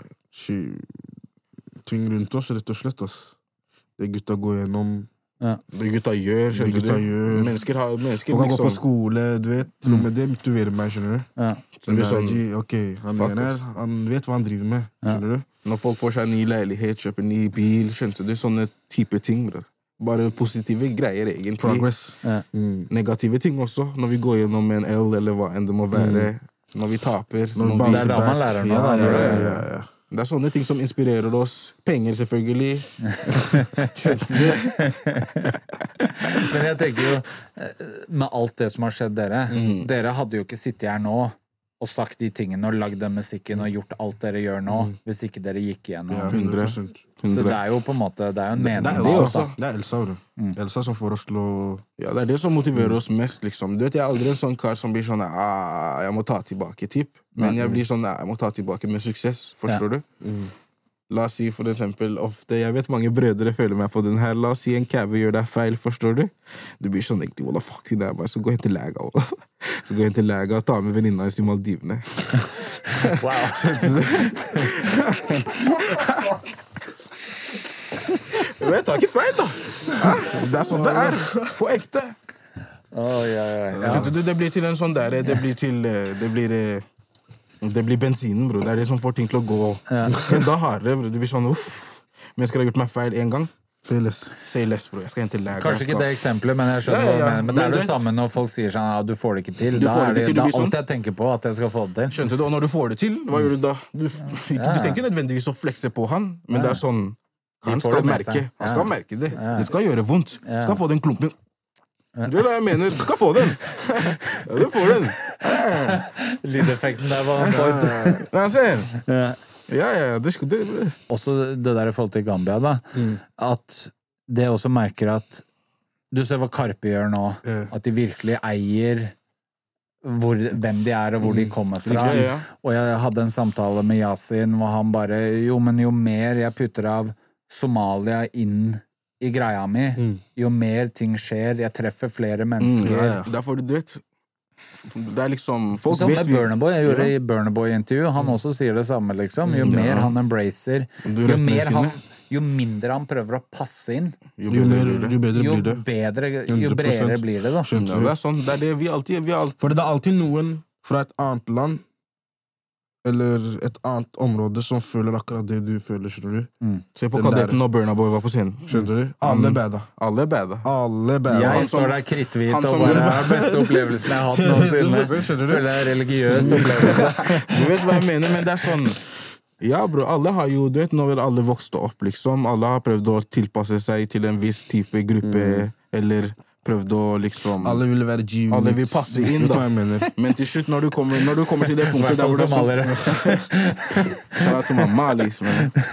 Speaker 7: ting rundt oss, rett og slett. Ass. Det gutta går gjennom.
Speaker 5: Ja.
Speaker 6: Det gutta gjør, skjønner
Speaker 7: gutta
Speaker 6: du?
Speaker 7: Gjør.
Speaker 6: Mennesker har mennesker
Speaker 7: Folk kan
Speaker 6: liksom...
Speaker 7: gå på skole, du vet. Til og med det motiverer meg, skjønner du?
Speaker 5: Ja.
Speaker 7: Så det er sånn, ok, han, mener, han vet hva han driver med, skjønner
Speaker 5: ja.
Speaker 7: du?
Speaker 6: Når folk får seg ny leilighet, kjøper ny bil, skjønte du? Sånne type ting, bro. Bare positive greier, egentlig.
Speaker 7: Progress.
Speaker 5: Ja.
Speaker 7: Mm.
Speaker 6: Negative ting også, når vi går gjennom en L, eller hva enn det må være. Mm. Når vi taper.
Speaker 7: Når
Speaker 6: når vi...
Speaker 5: Det er da man lærer noe.
Speaker 7: Ja, ja, ja, ja, ja.
Speaker 6: Det er sånne ting som inspirerer oss. Penger, selvfølgelig.
Speaker 5: Men jeg tenker jo, med alt det som har skjedd dere, mm. dere hadde jo ikke sittet her nå og sagt de tingene og lagd den musikken og gjort alt dere gjør nå, mm. hvis ikke dere gikk igjennom.
Speaker 7: Ja, hundre prosent.
Speaker 5: Så det er jo på en måte, det er jo en mening.
Speaker 7: Det er Elsa, også. Det er Elsa, bro. Mm. Elsa som får oss til å...
Speaker 6: Ja, det er det som motiverer oss mest, liksom. Du vet, jeg er aldri en sånn kar som blir sånn, ah, jeg må ta tilbake, typ. Men jeg blir sånn, jeg må ta tilbake med suksess, forstår ja. du? Mm. La oss si for eksempel, ofte, jeg vet mange brødre føler meg på den her, la oss si en cabbe gjør deg feil, forstår du? Du blir sånn, egentlig, what the fuck, hun er meg, så gå hen til lega, så gå hen til lega og ta med venninna i Maldivene.
Speaker 5: Wow.
Speaker 6: Skjønte du? Jeg tar ikke feil, da. Det er sånn det er, på ekte.
Speaker 5: Oh, ja, ja, ja.
Speaker 6: Det, det blir til en sånn der, det blir til, det blir... Det blir bensinen, bro. Det er det som får ting til å gå ja. enda hardere, bro. Du blir sånn, uff. Men jeg skal ha gjort meg feil en gang.
Speaker 7: Say less.
Speaker 6: Say less, bro. Jeg skal hente lege.
Speaker 5: Kanskje ikke det eksempelet, men jeg skjønner ja, ja, ja. Men, men det er men det samme når folk sier sånn, ja, du får det ikke til. Da er det, det, det er alt jeg tenker på, at jeg skal få det til.
Speaker 6: Skjønte du? Og når du får det til, hva gjør du da? Du, du, du tenker ikke nødvendigvis å flekse på han, men ja. det er sånn, han skal merke. Han skal ja. merke det. Ja. Det skal gjøre vondt. Ja. Skal få den klumpen. Du vet hva jeg mener? Du skal få den. Ja, du får den. Ja.
Speaker 5: Lydeffekten der var en point.
Speaker 6: Ja, ser. Ja, ja, ja. Det skal det.
Speaker 5: Også det der i forhold til Gambia, da. Mm. At det også merker at du ser hva Karpe gjør nå. Mm. At de virkelig eier hvor, hvem de er og hvor mm. de kommer fra. Ja, ja. Og jeg hadde en samtale med Yasin hvor han bare, jo, men jo mer jeg putter av Somalia inn i greia mi, mm. jo mer ting skjer, jeg treffer flere mennesker. Mm, ja, ja.
Speaker 6: Derfor, du vet, det er liksom, folk
Speaker 5: sånn
Speaker 6: vet
Speaker 5: med Burna Boy, jeg gjorde ja. i Burna Boy-intervju, han mm. også sier det samme, liksom. Jo ja. mer han embracer, jo, mer han, jo mindre han prøver å passe inn,
Speaker 7: jo, jo, mer, jo bedre
Speaker 5: jo
Speaker 7: blir det.
Speaker 5: Bedre, jo bredere blir det, da.
Speaker 6: Ja, det er sånn, det er det vi alltid, vi alltid...
Speaker 7: For det er alltid noen fra et annet land, eller et annet område som føler akkurat det du føler, skjønner du?
Speaker 6: Mm. Se på Kadetten når Burna Boy var på scenen.
Speaker 7: Skjønner du? Alle bæda.
Speaker 6: Alle bæda.
Speaker 7: Alle bæda.
Speaker 5: Jeg står der kritthvit og bare er beste opplevelsen jeg har hatt noensinne. Føler jeg religiøs opplevelse.
Speaker 6: Du vet hva jeg mener, men det er sånn... Ja, bro, alle har jo, du vet, når alle vokste opp, liksom, alle har prøvd å tilpasse seg til en viss type gruppe, mm. eller... prøvd å liksom...
Speaker 7: Alle vil være G-unit.
Speaker 6: Alle vil passe inn, da. Men til slutt, når du kommer, når du kommer til det punktet der hvor det er sånn... Shout out to mamma, liksom.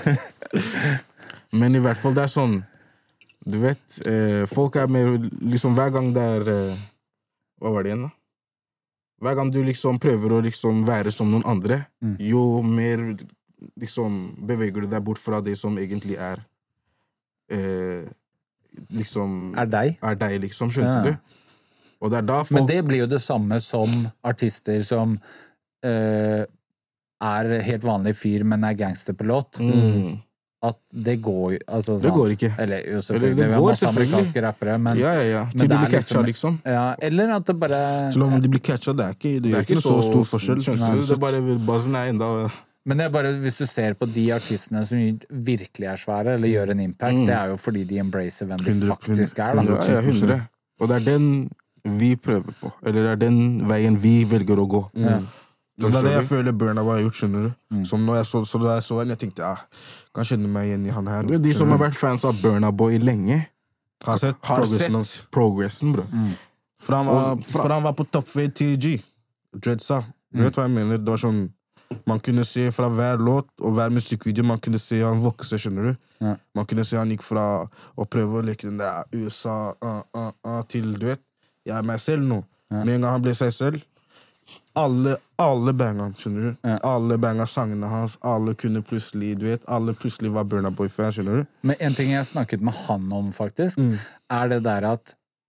Speaker 6: Men i hvert fall, det er sånn... Du vet, eh, folk er mer... Liksom, hver gang det er... Eh, hva var det igjen, da? Hver gang du liksom prøver å liksom være som noen andre, mm. jo mer liksom beveger du deg bort fra det som egentlig er... Eh, liksom
Speaker 5: er deg,
Speaker 6: er deg liksom, skjønte ja. du? Og det er da folk...
Speaker 5: Men det blir jo det samme som artister som uh, er helt vanlig fyr, men er gangsterpilot. Mm. At det går altså,
Speaker 6: det går ikke.
Speaker 5: Eller jo selvfølgelig, vi har masse amerikanske rappere, men,
Speaker 6: ja, ja, ja. Til de blir catcha, liksom.
Speaker 5: Ja, eller at det bare...
Speaker 7: Til om de blir catcha, det er ikke, det det er ikke, ikke så, så stor forskjell.
Speaker 6: Skjønte du? Det er bare, buzzen er enda...
Speaker 5: Men det er bare, hvis du ser på de artistene som virkelig er svære, eller gjør en impact, mm. det er jo fordi de embracer hvem de faktisk er. Da.
Speaker 6: Ja, hundre. Og det er den vi prøver på. Eller det er den veien vi velger å gå. Mm.
Speaker 5: Ja.
Speaker 7: Det er det jeg føler Burna Boy har gjort, skjønner du. Mm. Som når jeg så, så da jeg så en, jeg tenkte, ah, kan kjenne meg igjen i han her.
Speaker 6: De som har vært fans av Burna Boy lenge,
Speaker 7: har sett
Speaker 6: har progressen, sett progressen bro.
Speaker 7: Mm. For, han var, fra, for han var på topp ved T G. Dreadsa. Du vet hva jeg mener? Det var sånn... Man kunne se fra hver låt og hver musikkvideo, man kunne se han vokse, skjønner du? Ja. Man kunne se han gikk fra å prøve å leke den der U S A uh, uh, uh, til, du vet, jeg er meg selv nå. Ja. Med en gang han ble seg selv, alle, alle bangene, skjønner du? Ja. Alle bangene sangene hans, alle kunne plutselig, du vet, alle plutselig var Burna Boy-fan, skjønner du?
Speaker 5: Men en ting jeg snakket med han om, faktisk, mm. er det der at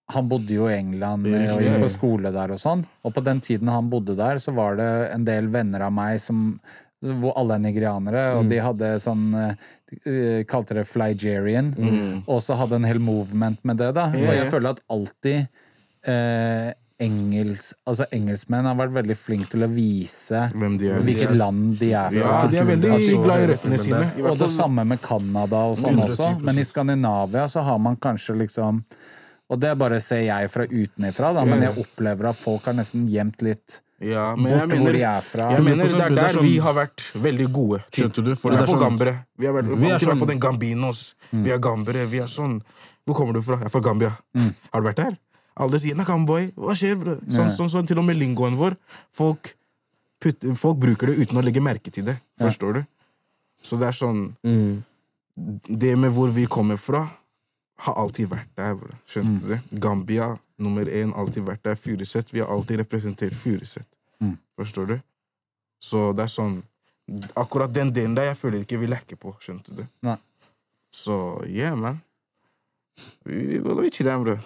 Speaker 5: han bodde jo i England og gikk på skole der og sånn, og på den tiden han bodde der, så var det en del venner av meg som hvor alle er nigerianere, og mm. de hadde sånn uh, kalte det Flygerian, mm. og så hadde en hel movement med det da, yeah. og jeg føler at alltid uh, engels, altså engelskmenn har vært veldig flink til å vise
Speaker 6: hvem de er,
Speaker 5: hvilket
Speaker 6: de er.
Speaker 5: land de er fra.
Speaker 6: Ja, de er veldig altså, glad i røttene sine.
Speaker 5: Og det samme med Canada og sånn også, men i Skandinavia så har man kanskje liksom, og det bare ser jeg fra utenifra da, men jeg opplever at folk har nesten gjemt litt
Speaker 6: ja, men jeg
Speaker 5: bort
Speaker 6: mener,
Speaker 5: hvor de er fra.
Speaker 6: Jeg mener det er der vi har vært veldig gode.
Speaker 7: Skjønte du?
Speaker 6: For det er for gambere. Vi har vært, vi har vært på den Gambinos. Mm. Vi er gambere, vi er sånn. Hvor kommer du fra? Jeg er fra Gambia. Mm. Har du vært der? Alle sier, Nakamboy, hva skjer, bro? Sånn, sånn, sånn, til og med lingoen vår. Folk, putt, folk bruker det uten å legge merke til det. Forstår du? Så det er sånn, mm. det med hvor vi kommer fra, har alltid vært der, bro. Skjønte du det? Gambia, nummer én, alltid vært der. Furuset, vi har alltid representert Furuset. Mm. Forstår du? Så det er sånn, akkurat den delen der, jeg føler ikke vi lekker på, skjønte du?
Speaker 5: Nei.
Speaker 6: Så, yeah, man. Vi, vi, vi chiller, bro.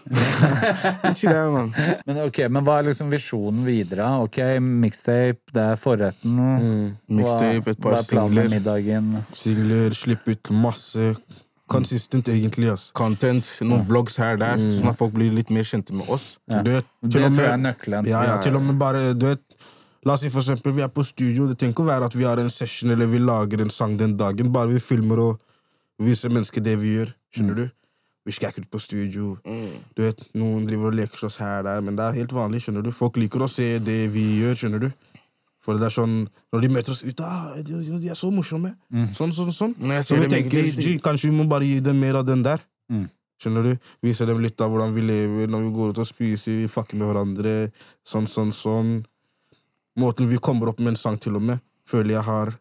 Speaker 6: Vi chiller, man.
Speaker 5: Men ok, men hva er liksom visjonen videre? Ok, mixtape, det er forretten.
Speaker 6: Mm. Mixtape, et par
Speaker 5: singler. Hva er planen med middagen?
Speaker 7: Singler, slipp ut masse consistent egentlig, ass.
Speaker 6: Content, noen ja. vlogs her der, mm. sånn at folk blir litt mer kjente med oss.
Speaker 5: Ja.
Speaker 7: Du vet,
Speaker 5: det tror jeg er nøkkelen.
Speaker 7: Ja, ja, til og med bare, du vet, la oss si for eksempel, vi er på studio, det tenker å være at vi har en session, eller vi lager en sang den dagen, bare vi filmer og viser mennesker det vi gjør, skjønner mm. du? Vi skal ikke ut på studio, mm. du vet, noen driver og leker oss her der, men det er helt vanlig, skjønner du? Folk liker å se det vi gjør, skjønner du? For det er sånn, når de møter oss ut, ah, de, de er så morsomme. Mm. Sånn, sånn, sånn. Så vi tenker, kanskje vi må bare gi dem mer av den der. Mm. Skjønner du? Vise dem litt av hvordan vi lever, når vi går ut og spiser, vi fucker med hverandre, sånn, sånn, sånn. Måten vi kommer opp med en sang til og med, føler jeg har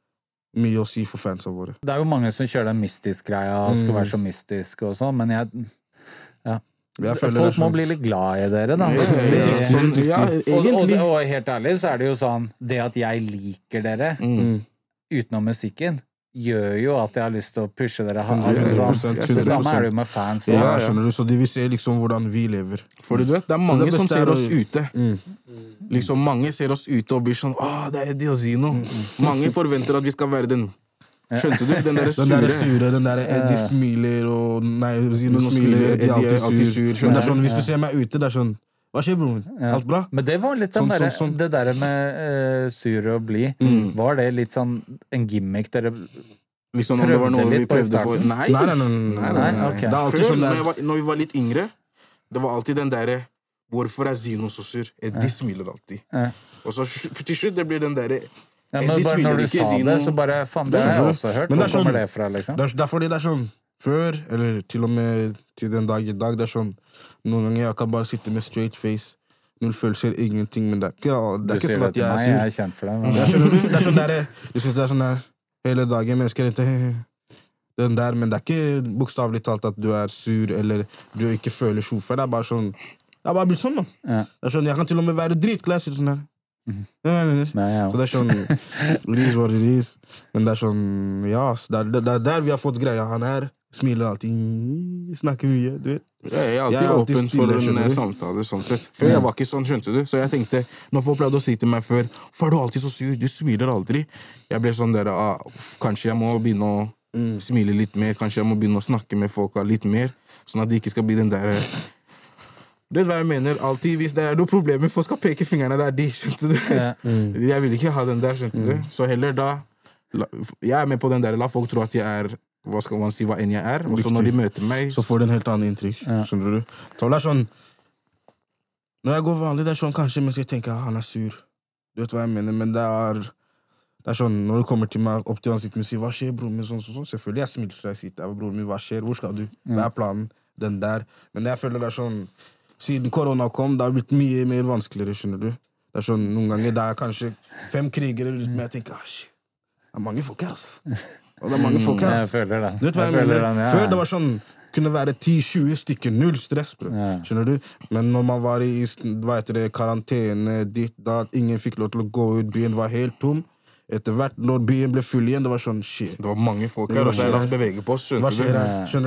Speaker 7: mye å si for fansa våre.
Speaker 5: Det er jo mange som kjører den mystisk-greia, skal mm. være så mystisk og sånn, men jeg... Ja. Folk må bli litt glad i dere da
Speaker 6: ja, ja, ja. Sånn, ja,
Speaker 5: og, og, og helt ærlig så er det jo sånn det at jeg liker dere mm. utenom musikken gjør jo at jeg har lyst til å pushe dere altså, sånn. Så samme er det jo med fans
Speaker 7: ja, ja. Skjønner du, så de vil se liksom hvordan vi lever
Speaker 6: for du vet, det er mange det som ser oss ute mm. liksom mange ser oss ute og blir sånn åh, det er Diosino mm. mange forventer at vi skal være den skjønte du? Den der sure.
Speaker 7: Den der sure, den der Eddie smiler og... Nei, Zino smiler, Eddie er alltid, alltid sur. sur det er sånn, hvis du ser meg ute, det er sånn... Hva skjer, broren? Alt bra?
Speaker 5: Men det var litt sånn, sånn, der, sånn, sånn. Det der med uh, sur og bli. Mm. Var det litt sånn en gimmick dere
Speaker 6: liksom, prøvde det var noe litt vi prøvde på? Nei,
Speaker 7: nei, nei. nei, nei, nei, nei.
Speaker 5: Okay.
Speaker 7: Det er alltid
Speaker 6: Før,
Speaker 7: sånn
Speaker 6: når, var, når vi var litt yngre, det var alltid den der... Hvorfor er Zino så sur? Eddie smiler alltid. Ja. Og så til slutt, det blir den der...
Speaker 5: Ja, men bare når du sa det, så bare, faen, det har jeg også hørt. Hvor kommer det fra, liksom?
Speaker 7: Det er, det er fordi det er sånn, før, eller til og med til den dag i dag, det er sånn, noen ganger jeg kan bare sitte med straight face, noen følelser, ingenting, men det er ikke, det er ikke sånn at jeg er sur.
Speaker 5: Jeg er kjent for det. Men...
Speaker 7: Jeg skjønner du, det er sånn der, du synes det er sånn der, hele dagen, mennesker ikke, den der, men det er ikke bokstavlig talt at du er sur, eller du ikke føler sjofer, det er bare sånn, det er bare blitt sånn, man. Ja. Det er sånn, jeg kan til og med være dritglad, sånn der. Mm-hmm. Ja,
Speaker 5: Nei, ja.
Speaker 7: Så det er sånn it is what it is. Men det er sånn ja, det er, det er der vi har fått greia. Han er smiler alltid, snakker mye, du vet.
Speaker 6: Ja, jeg er alltid, jeg er alltid åpen for en uh, samtale sånn sett. Før jeg var ikke sånn, skjønte du. Så jeg tenkte, når folk pleide å si til meg før hvorfor er du alltid så sur, du smiler aldri. Jeg ble sånn der, ah, kanskje jeg må begynne å mm. smile litt mer. Kanskje jeg må begynne å snakke med folk litt mer. Sånn at de ikke skal bli den der Du vet hva jeg mener, alltid hvis det er noe problemer, folk skal peke fingrene der, de, skjønte du? Ja. Mm. Jeg vil ikke ha den der, skjønte mm. du? Så heller da, jeg er med på den der, la folk tro at jeg er, hva skal man si, hva enn jeg er, og så når de møter meg...
Speaker 7: Så får de en helt annen inntrykk, ja. Skjønner du? Så det er sånn, når jeg går vanlig, det er sånn kanskje, men jeg tenker, han er sur. Du vet hva jeg mener, men det er, det er sånn, når du kommer til meg, opp til ansiktet og sier, hva skjer, bror min, sånn, sånn, sånn, selvfølgelig jeg smiler til deg, sier, bror min, hva skjer, hvor skal du? Hva er planen? Den der. Men jeg føler det er sånn, siden korona kom, det har blitt mye mer vanskeligere, skjønner du? Det er sånn, noen ganger det er kanskje fem krigere rundt meg, jeg tenker, ah, shit, det er mange folk her, ass. Og det er mange folk her, ass.
Speaker 5: Jeg føler det.
Speaker 7: Du vet hva jeg, jeg mener? Den, ja. Før det var sånn, kunne være ti tjue stykker, null stress, bro. Ja. Skjønner du? Men når man var i, hva heter det, karantene, ditt, da, ingen fikk lov til å gå ut, byen var helt tom. Etter hvert, når byen ble full igjen, det var sånn, shit.
Speaker 6: Det var mange folk her, og så la oss bevege på oss, skjønner du?
Speaker 7: Skjønner du?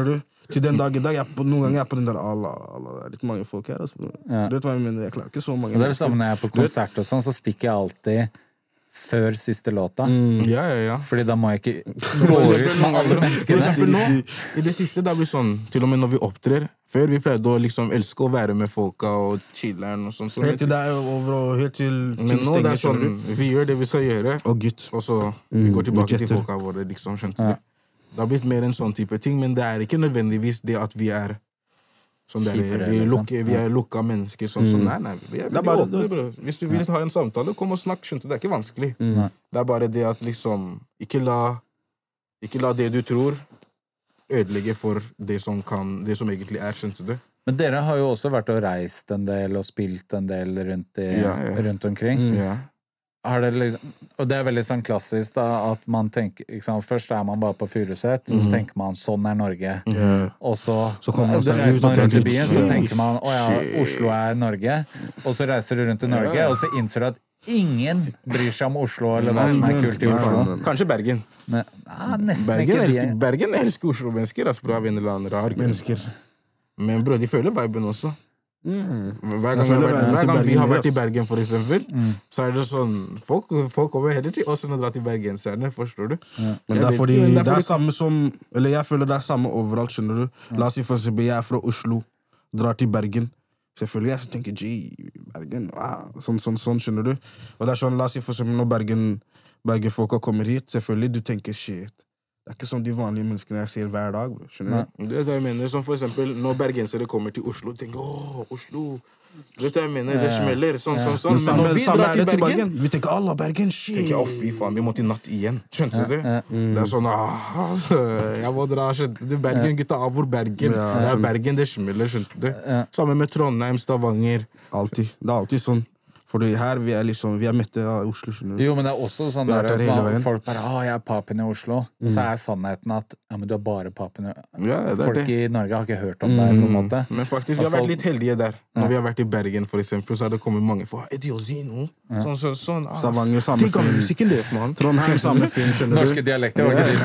Speaker 7: til den dag i dag, jeg, på, noen ganger er jeg på den der, Allah, Allah, det er litt mange folk her, altså.
Speaker 5: Ja.
Speaker 7: Du vet hva jeg mener, jeg klarer ikke så mange.
Speaker 5: Og det er det samme når jeg er på konsert og sånn, så stikker jeg alltid før siste låta.
Speaker 6: Mm. Ja, ja, ja.
Speaker 5: Fordi da må jeg ikke gå ut med alle
Speaker 6: For
Speaker 5: menneskene.
Speaker 6: eksempel nå, i det siste, da blir sånn, til og med når vi opptrer, før vi pleide å liksom elske å være med folka og chilleren og sånn. Så
Speaker 7: helt til det er over og helt til
Speaker 6: men nå det er sånn, vi gjør det vi skal gjøre,
Speaker 7: og, gutt.
Speaker 6: og så vi går tilbake mm, til folka våre, liksom, skjønte ja. du? Det har blitt mer en sånn type ting, men det er ikke nødvendigvis det at vi er sånn der,
Speaker 5: Kipere,
Speaker 6: vi, er
Speaker 5: liksom.
Speaker 6: lukke, vi er lukka mennesker, sånn som, mm. nei, nei, vi er veldig
Speaker 7: bare,
Speaker 6: åpne, bro. Hvis du vil ha en samtale, kom og snakk, skjønte du, det er ikke vanskelig.
Speaker 5: Mm.
Speaker 6: Det er bare det at liksom, ikke la, ikke la det du tror ødelegge for det som kan, det som egentlig er, skjønte du?
Speaker 5: Men dere har jo også vært og reist en del og spilt en del rundt, i,
Speaker 6: ja, ja.
Speaker 5: rundt omkring.
Speaker 6: Mm. Ja.
Speaker 5: Har det liksom, og det er veldig sånn klassisk da, at man tenker, ikke sant, først er man bare på Furuset, mm. og så tenker man, sånn er Norge.
Speaker 6: Yeah.
Speaker 5: Og så,
Speaker 7: så kommer man,
Speaker 5: reiser man rundt i byen, så
Speaker 6: yeah.
Speaker 5: tenker man, åja, Oslo er Norge. Og så reiser du rundt i Norge, yeah. og så innser du at ingen bryr seg om Oslo, eller hva som er kult i Oslo.
Speaker 6: Kanskje Bergen.
Speaker 5: Ne, ah, nesten
Speaker 6: Bergen
Speaker 5: ikke
Speaker 6: elsker, Bergen elsker Oslo-mennesker, altså, bro, av en eller annen rar mennesker. Men bro, de føler viben også. Mm. Hver gang, vært, hver gang vi har vært i Bergen, for eksempel, mm. så er det sånn folk, folk kommer heller til oss enn å dra til bergenserne, forstår du?
Speaker 7: Ja. Men det er fordi ikke, det er, det er samme som, eller jeg føler det er samme overalt, skjønner du? La oss si for eksempel, jeg er fra Oslo, drar til Bergen, selvfølgelig jeg tenker, gee, Bergen, wow, sånn, sånn, sånn, skjønner du? Og det er sånn, la oss si for eksempel, når Bergen, Bergen-folka kommer hit, selvfølgelig, du tenker, shit, det er ikke sånn de vanlige menneskene jeg ser hver dag, bro. Skjønner du?
Speaker 6: Det er hva jeg mener. Som for eksempel, når bergensere kommer til Oslo, tenker, åh, Oslo. Det er hva jeg mener, det smeller, sånn, sånn, sånn. Men, men når vi drar til Bergen, Bergen,
Speaker 7: vi tenker, alla, Bergen, shit.
Speaker 6: Tenker, åh, fy faen, vi må til natt igjen. Skjønte du? Mm. Det er sånn, ah, jeg må dra, skjønte du? Bergen, gutta, av hvor Bergen. Ja. Det er Bergen, det smeller, skjønte du? Sammen med Trondheim, Stavanger.
Speaker 7: Alltid. Det er alltid sånn. Fordi her, vi er liksom, vi er mette av Oslo, skjønner du?
Speaker 5: Jo, men det er også sånn der, der at folk bare, ah, jeg er papen i Oslo. Mm. Og så er sannheten at, ja, men du er bare papen i
Speaker 6: ja,
Speaker 5: folk
Speaker 6: det.
Speaker 5: I Norge har ikke hørt om deg, på en måte.
Speaker 6: Men faktisk, vi har vært litt heldige der. Når ja. vi har vært i Bergen, for eksempel, så har det kommet mange for, er det å si noe? Ja. Sånn, sånn, sånn. Ah,
Speaker 7: Stavanger, samme
Speaker 6: film. Musikken det, man.
Speaker 7: Trondheim, samme film, skjønner du?
Speaker 5: Norske dialekter var ikke din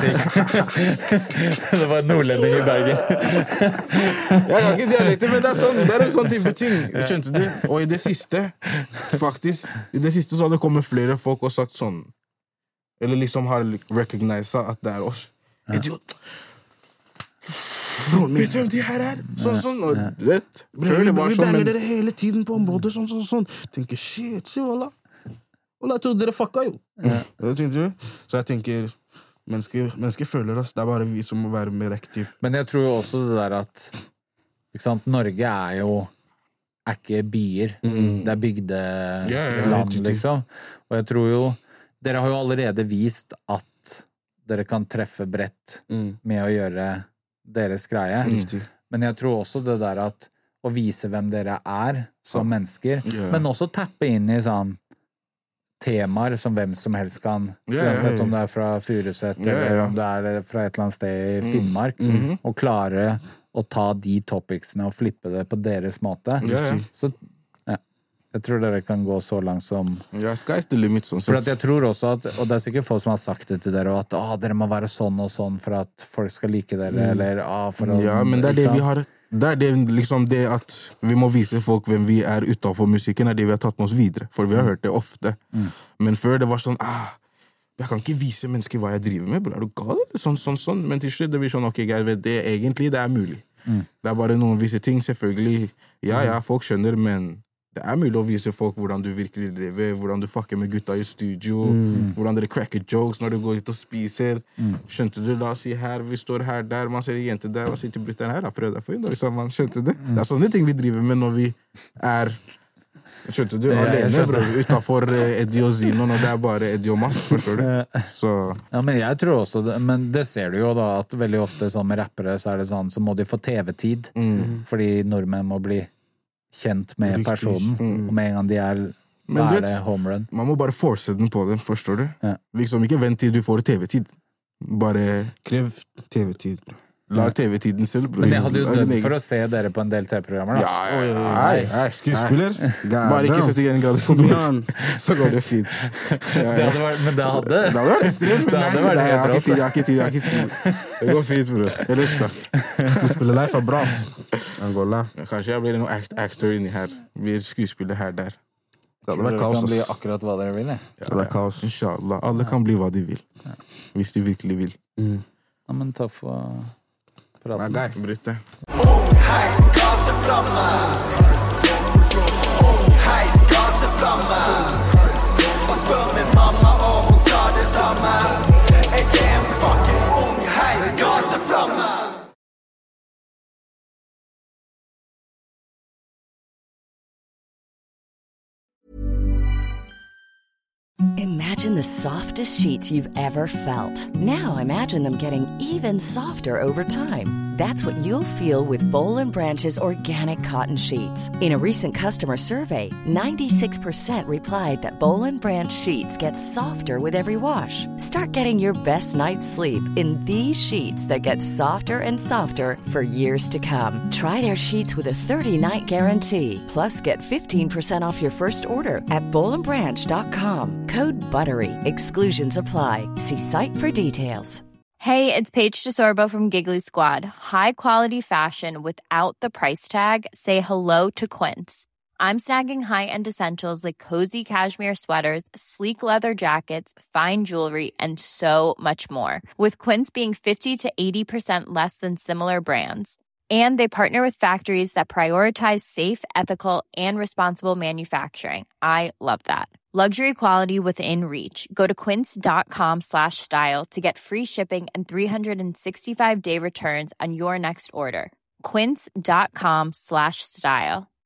Speaker 5: ting. Det var nordlending i Bergen.
Speaker 6: Jeg har ikke dialekter, men det er, sånn, det er en sånn type ting, skjønte du? Og i det siste, faktisk, i det siste så har det kommet flere folk og sagt sånn, eller liksom har recognized at det er oss. Ja. Idiot. Bro, vet du hvem de her er? Sånn, sånn, og du vet, før det var
Speaker 7: sånn, men... Vi banger dere hele tiden på området, sånn, sånn, sånn. Tenker, shit, se, Ola. Ola, jeg tror dere fucka jo. Ja. Så jeg tenker, mennesker, mennesker føler oss, det er bare vi som må være mer aktiv.
Speaker 5: Men jeg tror jo også det der at, ikke sant, Norge er jo er ikke byer. Mm. Det er bygdeland, yeah, yeah, liksom. Og jeg tror jo, dere har jo allerede vist at dere kan treffe bredt mm. med å gjøre deres greie. Mm. Men jeg tror også det der at å vise hvem dere er som mennesker, yeah. men også tappe inn i sånn temaer som hvem som helst kan, yeah, uansett yeah, yeah. om det er fra Furuset, yeah, eller om det er fra et eller annet sted i mm. Finnmark, mm-hmm. og klare å ta de topicsene og flippe det på deres måte. Ja, ja. Så ja, jeg tror dere kan gå så langt som...
Speaker 6: Ja, sky's the limit, sånn sett.
Speaker 5: For at jeg tror også at, og det er sikkert folk som har sagt det til dere, at ah, dere må være sånn og sånn for at folk skal like dere, mm. eller ah, for å...
Speaker 6: Ja, men det er det vi har... Det er det, liksom det at vi må vise folk hvem vi er utenfor musikken, er det vi har tatt med oss videre. For vi har hørt det ofte. Mm. Men før det var sånn, ah... Jeg kan ikke vise mennesker hva jeg driver med, bro. Er du gal? Sånn, sånn, sånn. Men til slutt det blir sånn, ok, jeg vet det, egentlig det er mulig. Mm. Det er bare noen visse ting, selvfølgelig. Ja, ja, folk skjønner, men det er mulig å vise folk hvordan du virkelig driver, hvordan du fucker med gutta i studio, mm. hvordan dere cracker jokes når du går ut og spiser. Mm. Skjønte du? La oss si her, vi står her, der, man ser en jente der, man sier til brytteren her, prøv deg for inn, man skjønte det? Mm. Det er sånne ting vi driver med når vi er... Skjønte du? Alene, bro, utenfor Eddie og Zino, når det er bare Eddie og Mass, forstår du? Så...
Speaker 5: Ja, men jeg tror også det, men det ser du jo da, at veldig ofte som med rappere, så er det sånn, så må de få T V-tid, mm. fordi nordmenn må bli kjent med Riktig. Personen, mm. og med en gang de er,
Speaker 6: men
Speaker 5: da
Speaker 6: er
Speaker 5: det home run.
Speaker 6: Man må bare force den på den, forstår du? Ja. Liksom ikke vent til du får T V-tid. Bare...
Speaker 7: Krev T V-tid, bro.
Speaker 6: Lag T V-tiden selv, bror.
Speaker 5: Men jeg hadde jo
Speaker 6: Lag din
Speaker 5: dødd
Speaker 6: egen-
Speaker 5: for å se dere på en del T V-programmer, da.
Speaker 6: Ja, ja, ja.
Speaker 7: Nei, nei, skuespiller.
Speaker 6: Bare ikke syttien grader for mye, så går det fint. Ja, ja.
Speaker 5: Det hadde vært, men det hadde
Speaker 6: Det hadde vært ekstremt, men
Speaker 5: Det
Speaker 6: nei,
Speaker 5: hadde vært
Speaker 6: nei, jeg har
Speaker 5: helt
Speaker 6: ikke tid, jeg har ikke tid, jeg har ikke tid. Det går fint, bror. Ellers da.
Speaker 7: Skuespiller Leif er bra. Angola.
Speaker 6: Kanskje jeg blir noen act actor inni her. Blir skuespiller her der.
Speaker 7: Det hadde vært
Speaker 5: Dere
Speaker 7: kaos.
Speaker 5: kan bli
Speaker 7: ass.
Speaker 5: akkurat hva dere vil, jeg.
Speaker 7: Det hadde vært kaos.
Speaker 6: Inshallah. Alle kan bli hva de vil. Hvis de virkelig vil.
Speaker 7: Mm.
Speaker 5: Ja, men ta for
Speaker 7: Nei,
Speaker 5: praten.
Speaker 7: guy.
Speaker 6: Bryte.
Speaker 3: Ung, heit gateflamme. Ung, heit gateflamme. Spør min mamma og hun sa det samme. Jeg er en fucking ung, heit gateflamme.
Speaker 14: Imagine the softest sheets you've ever felt. Now imagine them getting even softer over time. That's what you'll feel with Bowl and Branch's organic cotton sheets. In a recent customer survey, ninety-six percent replied that Bowl and Branch sheets get softer with every wash. Start getting your best night's sleep in these sheets that get softer and softer for years to come. Try their sheets with a thirty-night guarantee. Plus, get fifteen percent off your first order at bowl and branch dot com. Code BUTTERY. Exclusions apply. See site for details.
Speaker 15: Hey, it's Paige DeSorbo from Giggly Squad. High quality fashion without the price tag. Say hello to Quince. I'm snagging high-end essentials like cozy cashmere sweaters, sleek leather jackets, fine jewelry, and so much more. With Quince being fifty to eighty percent less than similar brands. And they partner with factories that prioritize safe, ethical, and responsible manufacturing. I love that. Luxury quality within reach. Go to quince.com slash style to get free shipping and three sixty-five day returns on your next order. Quince.com slash style.